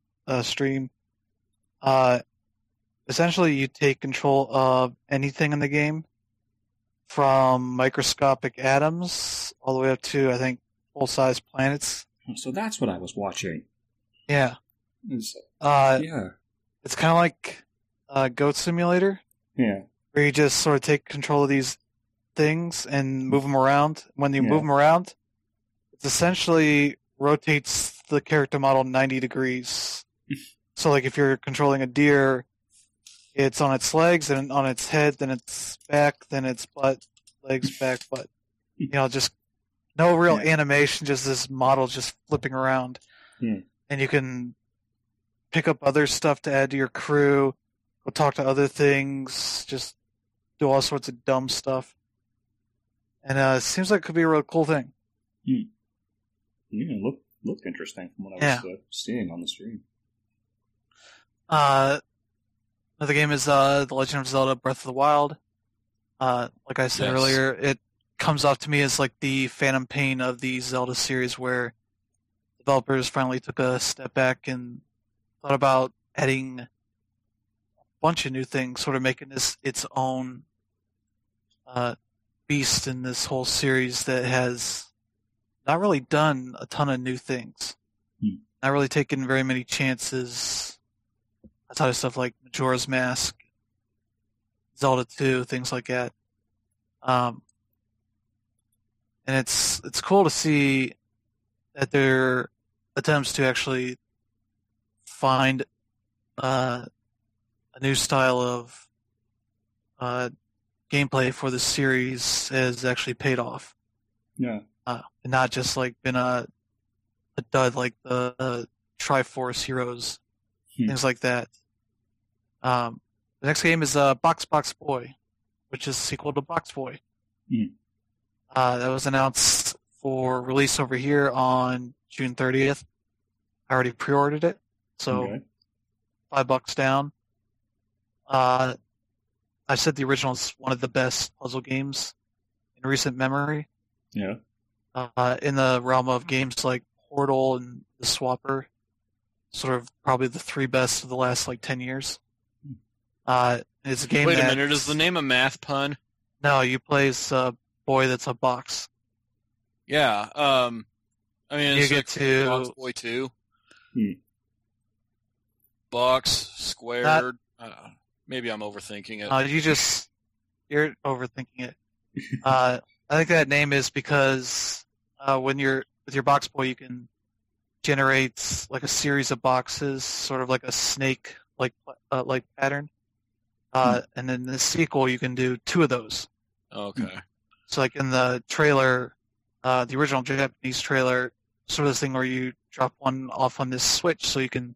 Essentially, you take control of anything in the game, from microscopic atoms all the way up to, I think, full-size planets. So that's what I was watching. Yeah. It's kind of like Goat Simulator. Yeah. Where you just sort of take control of these things and move them around. When you move them around, it essentially rotates the character model 90 degrees. So, like, if you're controlling a deer, it's on its legs, then on its head, then its back, then its butt, legs, back, butt. Just no real animation, just this model just flipping around. And you can pick up other stuff to add to your crew, go talk to other things, just do all sorts of dumb stuff. And it seems like it could be a real cool thing. Yeah, looked interesting from what I was seeing on the stream. Another game is The Legend of Zelda Breath of the Wild. Like I said earlier, it comes off to me as like the Phantom Pain of the Zelda series, where developers finally took a step back and thought about adding a bunch of new things, sort of making this its own beast in this whole series that has not really done a ton of new things. Not really taken very many chances. Outside of stuff like Majora's Mask, Zelda 2, things like that. And it's cool to see that their attempts to actually find a new style of gameplay for the series has actually paid off. Yeah. And not just like been a dud like the Triforce Heroes, things like that. The next game is Box Box Boy, which is a sequel to Box Boy. That was announced for release over here on June 30th. I already pre-ordered it, so $5 down. I said the original is one of the best puzzle games in recent memory. Yeah. In the realm of games like Portal and The Swapper, sort of probably the three best of the last 10 years. It's a game. Wait a minute, is the name a math pun? No, you play as a boy that's a box. Yeah. I mean, you it's get to Box Boy 2. Box squared. Maybe I'm overthinking it. You're overthinking it. I think that name is because when you're with your Box Boy, you can generate like a series of boxes, sort of like a snake like pattern. And then the sequel, you can do 2 of those. Okay. So like in the trailer, the original Japanese trailer, sort of this thing where you drop one off on this switch so you can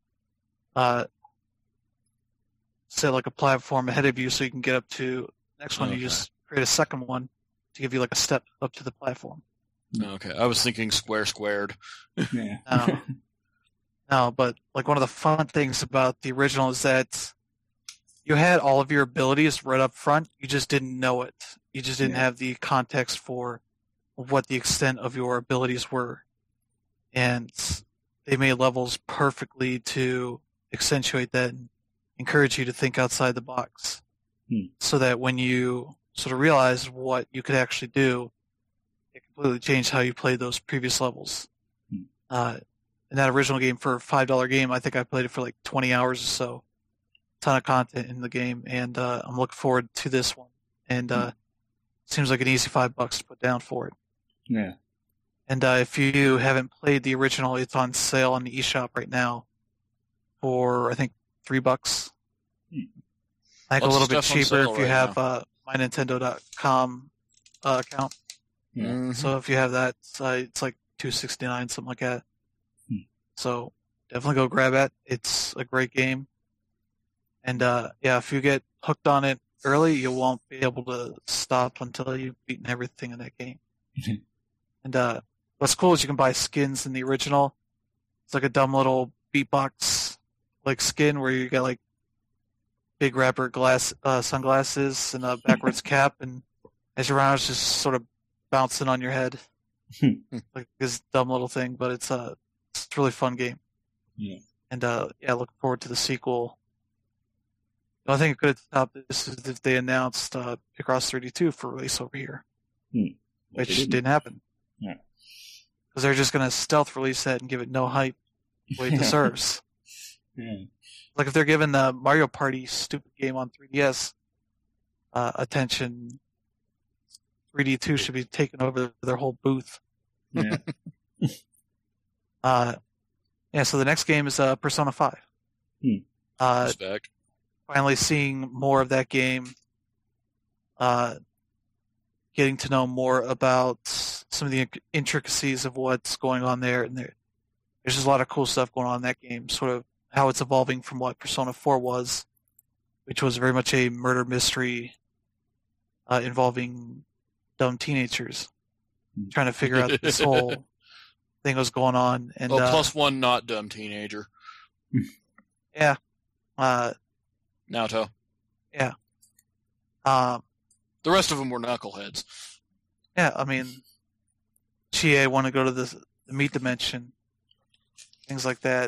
set like a platform ahead of you so you can get up to the next one. You just create a second one to give you like a step up to the platform. Okay. I was thinking squared. Yeah. No, but like one of the fun things about the original is that you had all of your abilities right up front. You just didn't know it. You just didn't have the context for what the extent of your abilities were. And they made levels perfectly to accentuate that and encourage you to think outside the box. So that when you sort of realize what you could actually do, it completely changed how you played those previous levels. In that original game, for a $5 game, I think I played it for 20 hours or so. Ton of content in the game, and I'm looking forward to this one. And seems like an easy $5 to put down for it. Yeah. And if you haven't played the original, it's on sale on the eShop right now for I think $3. I think a little bit cheaper if you have mynintendo.com account. Yeah. So if you have that, it's like $2.69, something like that. So definitely go grab it. It's a great game. And if you get hooked on it early, you won't be able to stop until you've beaten everything in that game. And what's cool is you can buy skins in the original. It's like a dumb little beatbox skin where you get big wrapper sunglasses and a backwards cap, and as you run, it's just sort of bouncing on your head. Like this dumb little thing, but it's a really fun game. Yeah. And looking forward to the sequel. The only thing that could top this is if they announced Picross 32 for release over here, which didn't happen. Yeah. Because they're just going to stealth release that and give it no hype the way it deserves. Yeah. Like if they're giving the Mario Party stupid game on 3DS attention 3D2 should be taking over their whole booth. Yeah. So the next game is Persona 5. Respect. Finally seeing more of that game. Getting to know more about some of the intricacies of what's going on there. And there's just a lot of cool stuff going on in that game, sort of how it's evolving from what Persona 4 was, which was very much a murder mystery involving dumb teenagers trying to figure out this whole thing was going on. And plus one not dumb teenager. Yeah. Naoto. Yeah. The rest of them were knuckleheads. Yeah, I mean, Chie want to go to the meat dimension, things like that.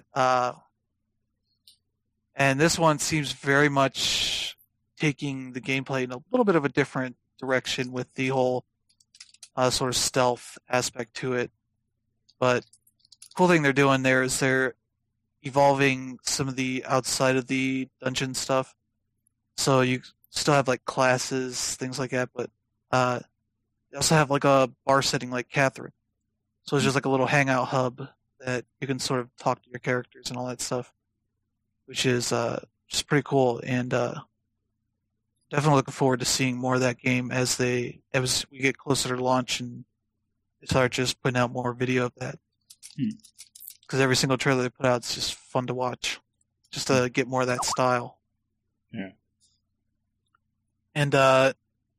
And this one seems very much taking the gameplay in a little bit of a different direction with the whole sort of stealth aspect to it. But the cool thing they're doing there is they're evolving some of the outside of the dungeon stuff. So you still have like classes, things like that, but they also have like a bar setting like Catherine. So it's just like a little hangout hub that you can sort of talk to your characters and all that stuff, which is just pretty cool. And definitely looking forward to seeing more of that game as we get closer to launch and they start just putting out more video of that. Because every single trailer they put out is just fun to watch, just to get more of that style. Yeah. And the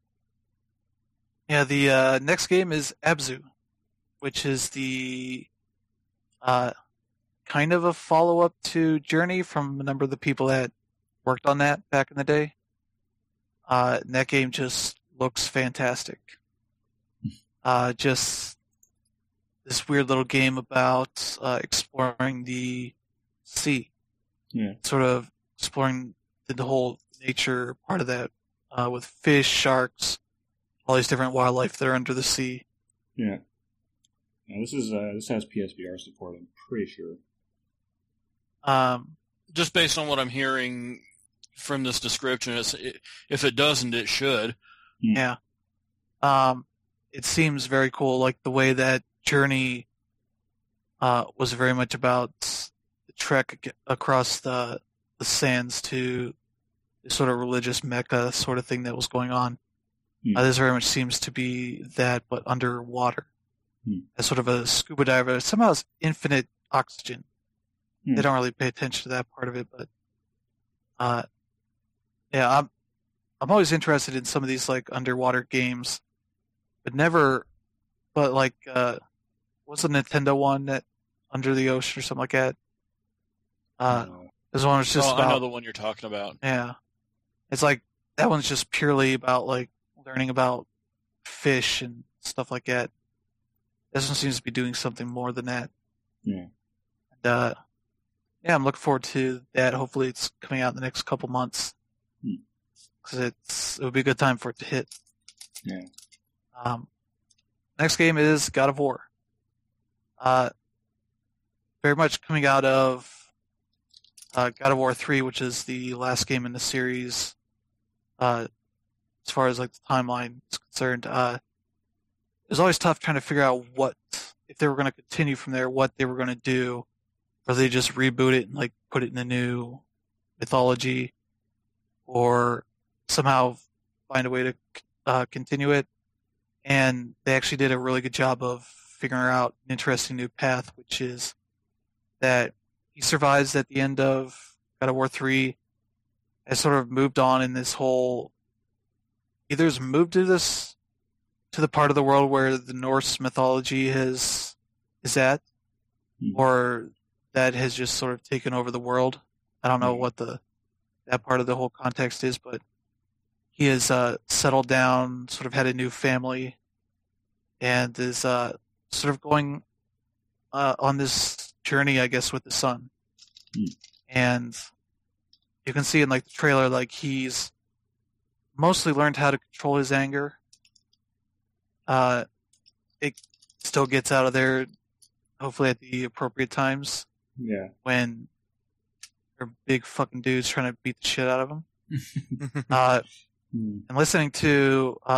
next game is Abzu, which is the kind of a follow-up to Journey from a number of the people that worked on that back in the day. And that game just looks fantastic. Just this weird little game about exploring the sea. Yeah. Sort of exploring the whole nature part of that with fish, sharks, all these different wildlife that are under the sea. Yeah. Yeah, this has PSVR support, I'm pretty sure. Just based on what I'm hearing from this description, if it doesn't, it should. Yeah. It seems very cool, like the way that Journey was very much about the trek across the sands to the sort of religious Mecca sort of thing that was going on. This very much seems to be that, but underwater. As sort of a scuba diver. It somehow has infinite oxygen. They don't really pay attention to that part of it, but yeah, I'm always interested in some of these like underwater games, but like what's the Nintendo one that Under the Ocean or something like that? This one was just about, I know the one you're talking about. Yeah, it's like that one's just purely about like learning about fish and stuff like that. This one seems to be doing something more than that. Yeah. And, yeah, I'm looking forward to that. Hopefully it's coming out in the next couple months. Because it would be a good time for it to hit. Yeah. Next game is God of War. Very much coming out of God of War 3, which is the last game in the series. As far as like the timeline is concerned, it was always tough trying to figure out if they were going to continue from there, what they were going to do, or they just reboot it and like put it in a new mythology, or somehow find a way to continue it. And they actually did a really good job of figuring out an interesting new path, which is that he survives at the end of God of War 3, has sort of moved on in this whole, either has moved to the part of the world where the Norse mythology is at, or that has just sort of taken over the world. I don't know what that part of the whole context is, but he has settled down, sort of had a new family, and is sort of going on this journey, I guess, with the son. And you can see in like the trailer, like he's mostly learned how to control his anger. It still gets out of there, hopefully at the appropriate times. Yeah. When there are big fucking dudes trying to beat the shit out of him. And listening to the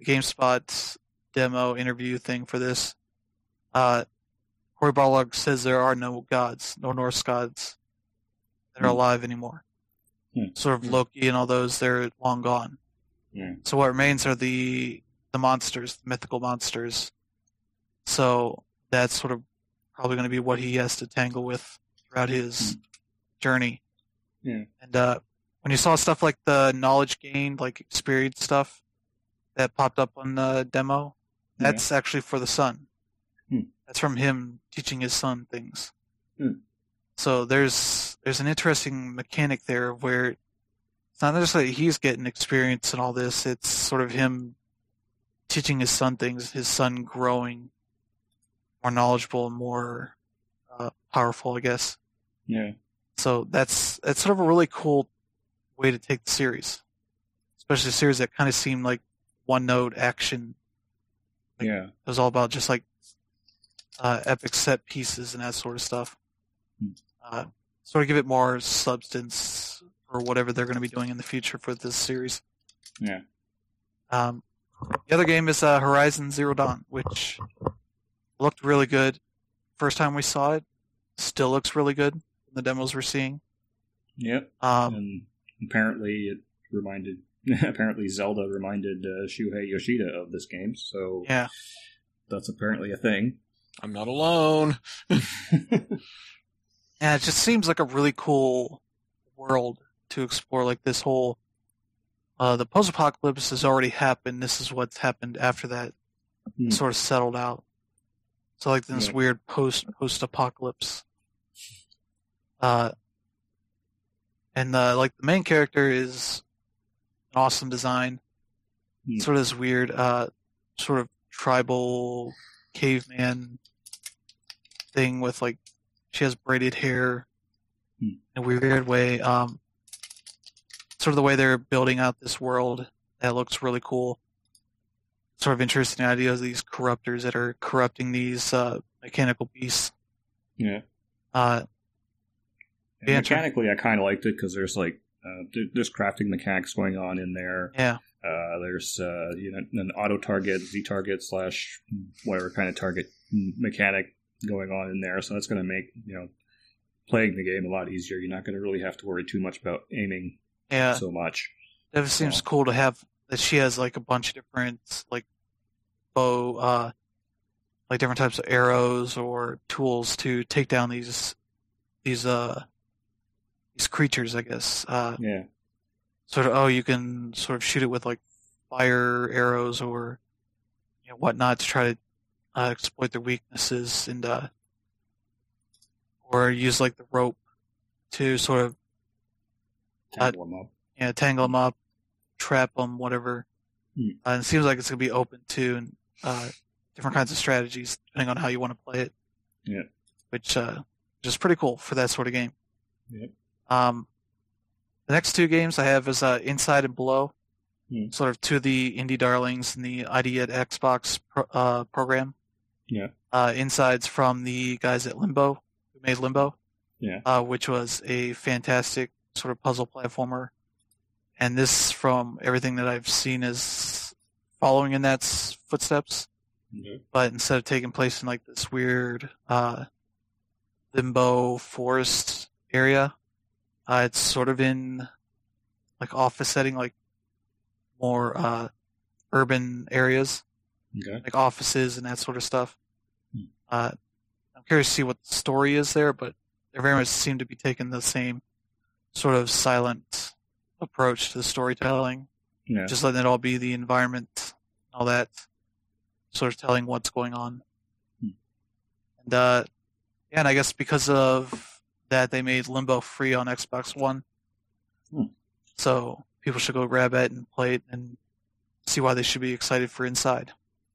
GameSpot demo interview thing for this, Cory Barlog says there are no gods, no Norse gods that are alive anymore. Sort of Loki and all those, they're long gone. So what remains are the monsters, the mythical monsters. So that's sort of probably going to be what he has to tangle with throughout his journey. And when you saw stuff like the knowledge gained, like experience stuff that popped up on the demo, that's actually for the son. That's from him teaching his son things. So there's an interesting mechanic there where it's not necessarily he's getting experience and all this, it's sort of him teaching his son things, his son growing more knowledgeable and more powerful, I guess. So that's sort of a really cool way to take the series. Especially a series that kind of seemed like one-note action. Like, it was all about just like epic set pieces and that sort of stuff. Sort of give it more substance for whatever they're going to be doing in the future for this series. The other game is Horizon Zero Dawn, which looked really good first time we saw it. Still looks really good in the demos we're seeing. And apparently Zelda reminded Shuhei Yoshida of this game, so that's apparently a thing. I'm not alone. And it just seems like a really cool world to explore, like this whole the post-apocalypse has already happened, this is what's happened after that. Sort of settled out. So like this weird post-apocalypse. And like the main character is an awesome design. Sort of this weird sort of tribal caveman thing with like she has braided hair in a weird way. Sort of the way they're building out this world that looks really cool. Sort of interesting ideas, these corruptors that are corrupting these mechanical beasts. Mechanically, I kind of liked it because there's like there's crafting mechanics going on in there. There's an auto target, Z target / whatever kind of target mechanic going on in there. So that's going to make playing the game a lot easier. You're not going to really have to worry too much about aiming so much. It seems cool to have that she has like a bunch of different like bow, like different types of arrows or tools to take down these creatures, I guess. Sort of, you can sort of shoot it with like fire arrows or whatnot to try to exploit their weaknesses and or use like the rope to sort of tangle them up, trap them, whatever. And it seems like it's going to be open to different kinds of strategies depending on how you want to play it. Which is pretty cool for that sort of game. The next two games I have is Inside and Below, sort of two of the indie darlings in the ID at Xbox program. Inside's from the guys at Limbo, who made Limbo, which was a fantastic sort of puzzle platformer. And this, from everything that I've seen, is following in that footsteps, but instead of taking place in like this weird limbo forest area, it's sort of in like office setting, like more urban areas, like offices and that sort of stuff. I'm curious to see what the story is there, but they very much seem to be taking the same sort of silent approach to the storytelling. Just letting it all be the environment, all that, sort of telling what's going on. And and I guess because of that, they made Limbo free on Xbox One. So people should go grab it and play it and see why they should be excited for Inside.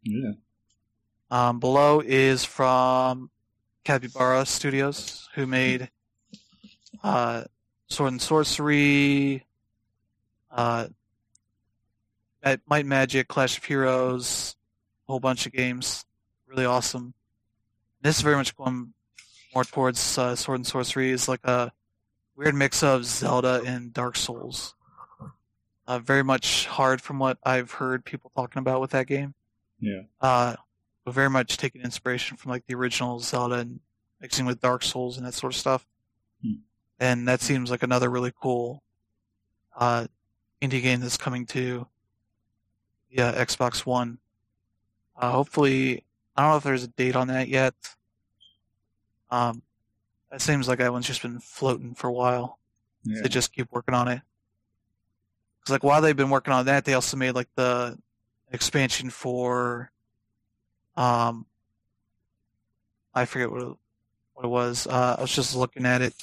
Below is from Capybara Studios, who made Sword and Sorcery, Might and Magic, Clash of Heroes, a whole bunch of games. Really awesome. This is very much going more towards Sword and Sorcery. Is like a weird mix of Zelda and Dark Souls. Very much hard from what I've heard people talking about with that game. Yeah. But very much taking inspiration from like the original Zelda and mixing with Dark Souls and that sort of stuff. And that seems like another really cool indie game that's coming to Xbox One. Hopefully, I don't know if there's a date on that yet. It seems like that one's just been floating for a while. Yeah. They just keep working on it. Because like while they've been working on that, they also made like the expansion for, I forget what it was. I was just looking at it.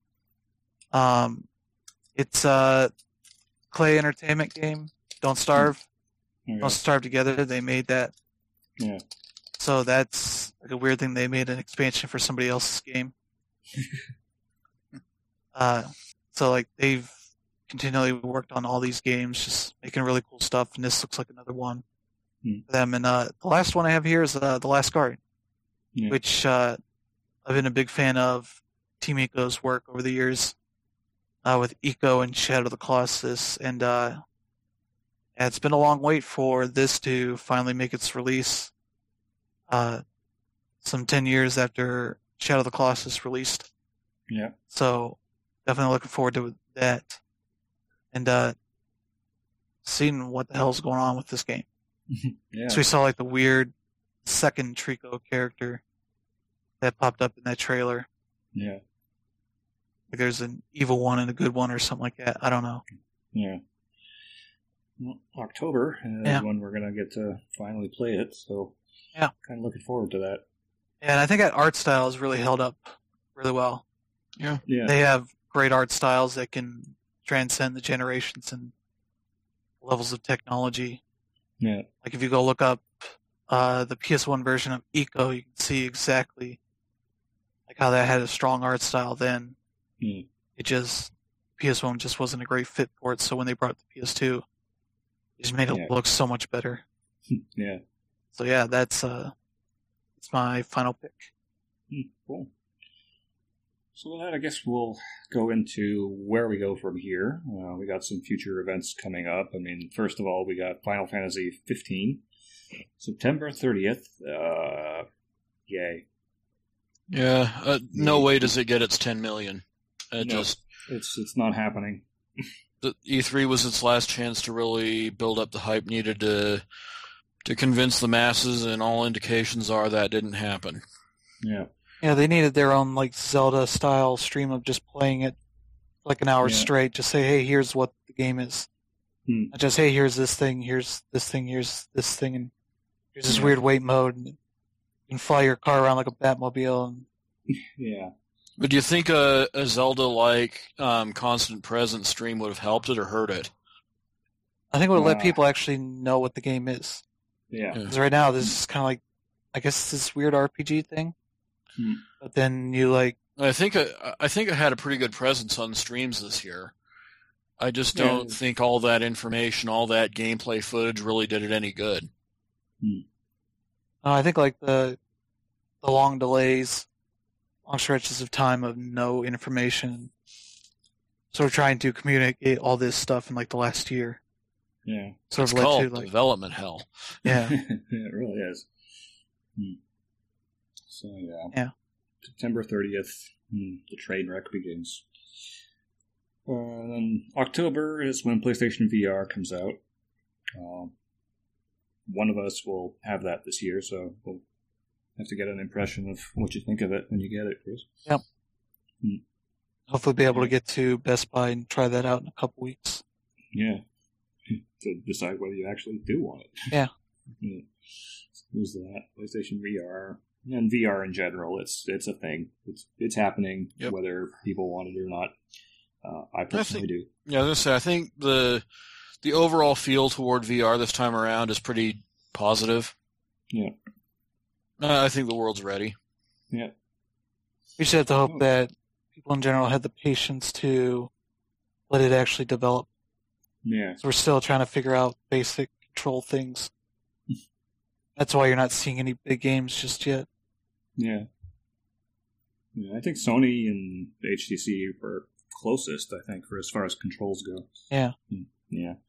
It's a Clay Entertainment game. Don't Starve. Okay. Don't Starve Together. They made that. Yeah. So that's like a weird thing. They made an expansion for somebody else's game. So like they've continually worked on all these games, just making really cool stuff, and this looks like another one for them. And the last one I have here is The Last Guardian, which I've been a big fan of Team Ico's work over the years with Ico and Shadow of the Colossus, and it's been a long wait for this to finally make its release. Some 10 years after Shadow of the Colossus released. Yeah. So definitely looking forward to that. And seeing what the hell's going on with this game. Yeah. So we saw like the weird second Trico character that popped up in that trailer. Yeah. Like there's an evil one and a good one or something like that. I don't know. Yeah. Well, October is when we're going to get to finally play it, so yeah, kind of looking forward to that. And I think that art style is really held up really well. Yeah. They have great art styles that can transcend the generations and levels of technology. Yeah. Like if you go look up the PS1 version of Ico, you can see exactly like how that had a strong art style then. It just PS1 just wasn't a great fit for it, so when they brought the PS2, it just made it look so much better. Yeah. So yeah, that's my final pick. Cool. So with that, I guess we'll go into where we go from here. We got some future events coming up. I mean, first of all, we got Final Fantasy 15, September 30th. Yay. Yeah, no way does it get its 10 million. It's not happening. The E3 was its last chance to really build up the hype needed to convince the masses, and all indications are that didn't happen. Yeah. Yeah, they needed their own like Zelda-style stream of just playing it like an hour straight. Just say, hey, here's what the game is. Not just, hey, here's this thing, here's this thing, here's this thing, and here's this weird wait mode, and you can fly your car around like a Batmobile. And... Yeah. But do you think a Zelda-like constant presence stream would have helped it or hurt it? I think it would let people actually know what the game is. Yeah. Because right now, this is kind of like, I guess, this weird RPG thing. But then you like... I think it had a pretty good presence on streams this year. I just don't think all that information, all that gameplay footage really did it any good. I think like the long delays, long stretches of time of no information, sort of trying to communicate all this stuff in like the last year. Yeah. Sort it's of led called to like development hell. Yeah. It really is. So yeah. September 30th, the train wreck begins. Then October is when PlayStation VR comes out. One of us will have that this year, so we'll have to get an impression of what you think of it when you get it, Chris. Yep. Hopefully be able to get to Best Buy and try that out in a couple weeks. Yeah. To decide whether you actually do want it. Yeah. So there's that. PlayStation VR. And VR in general, it's a thing. It's happening, whether people want it or not. I personally do. Yeah, I was gonna say, I think the overall feel toward VR this time around is pretty positive. Yeah. I think the world's ready. Yeah. We just have to hope that people in general have the patience to let it actually develop. Yeah. So we're still trying to figure out basic control things. That's why you're not seeing any big games just yet. Yeah. I think Sony and HTC were closest, I think, for as far as controls go. Yeah. Yeah.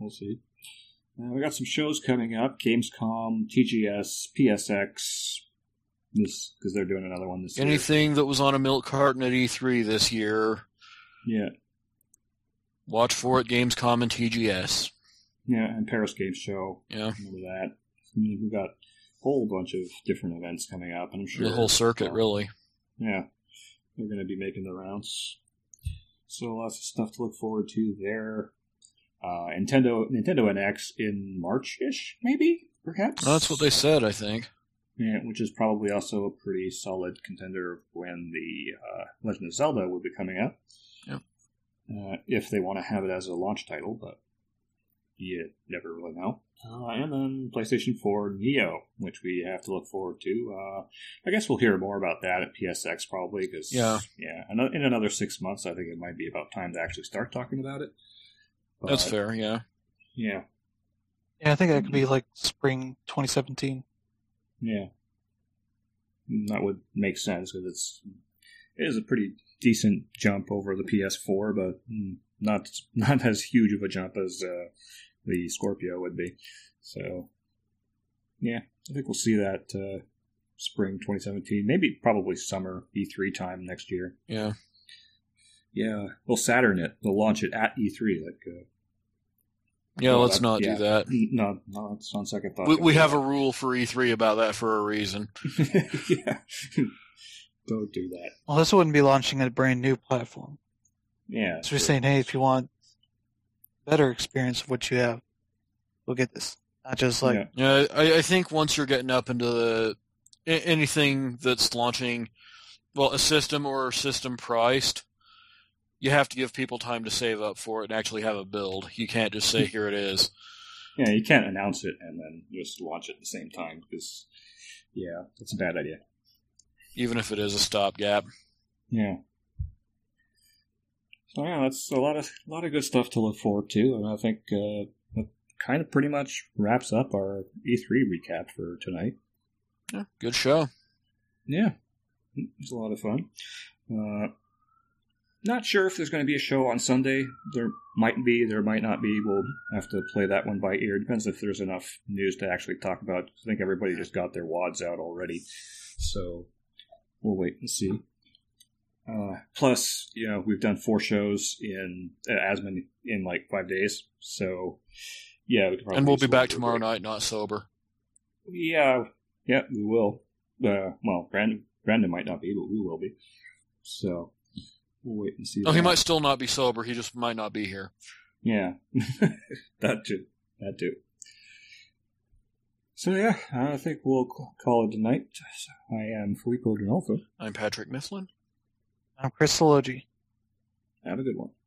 we'll see. We got some shows coming up: Gamescom, TGS, PSX. This because they're doing another one this year. Anything that was on a milk carton at E3 this year. Yeah. Watch for it, Gamescom and TGS. Yeah, and Paris Games Show. Yeah. Remember that. We've got a whole bunch of different events coming up, and I'm sure... The whole circuit, really. Yeah. They're going to be making the rounds. So lots of stuff to look forward to there. Nintendo NX in March-ish, maybe? Perhaps? Well, that's what they said, I think. Yeah, which is probably also a pretty solid contender of when the Legend of Zelda will be coming out. Yep. If they want to have it as a launch title, but you never really know. And then PlayStation 4 Neo, which we have to look forward to. I guess we'll hear more about that at PSX probably, because in another 6 months, I think it might be about time to actually start talking about it. But, that's fair, yeah. Yeah. Yeah, I think that could be like spring 2017. Yeah. That would make sense, because it is a pretty decent jump over the PS4, but not as huge of a jump as the Scorpio would be. So, yeah, I think we'll see that spring 2017, maybe probably summer E3 time next year. Yeah. Yeah, they'll Saturn it. They'll launch it at E3. Let's not do that. No, it's on second thought. We have a rule for E3 about that for a reason. Yeah. Don't do that. Well, this wouldn't be launching a brand new platform. Yeah. So we're saying, hey, if you want better experience of what you have, we'll get this. Not just like... Yeah, I think once you're getting up into anything that's launching, a system or system priced, you have to give people time to save up for it and actually have a build. You can't just say, here it is. Yeah, you can't announce it and then just launch it at the same time, because, that's a bad idea. Even if it is a stopgap. Yeah. So, that's a lot of good stuff to look forward to, and I think that kind of pretty much wraps up our E3 recap for tonight. Yeah, good show. Yeah, it was a lot of fun. Not sure if there's going to be a show on Sunday. There might be, there might not be. We'll have to play that one by ear. Depends if there's enough news to actually talk about. I think everybody just got their wads out already. So we'll wait and see. Plus, we've done 4 shows in Asmund in like 5 days. So, yeah. And we'll be back tomorrow night, not sober. Yeah, we will. Brandon might not be, but we will be. So... we'll wait and see. Oh, he might still not be sober. He just might not be here. Yeah. That too. So, I think we'll call it a night. I am Filippo D'Onofrio. I'm Patrick Mifflin. I'm Chris Sologi. Have a good one.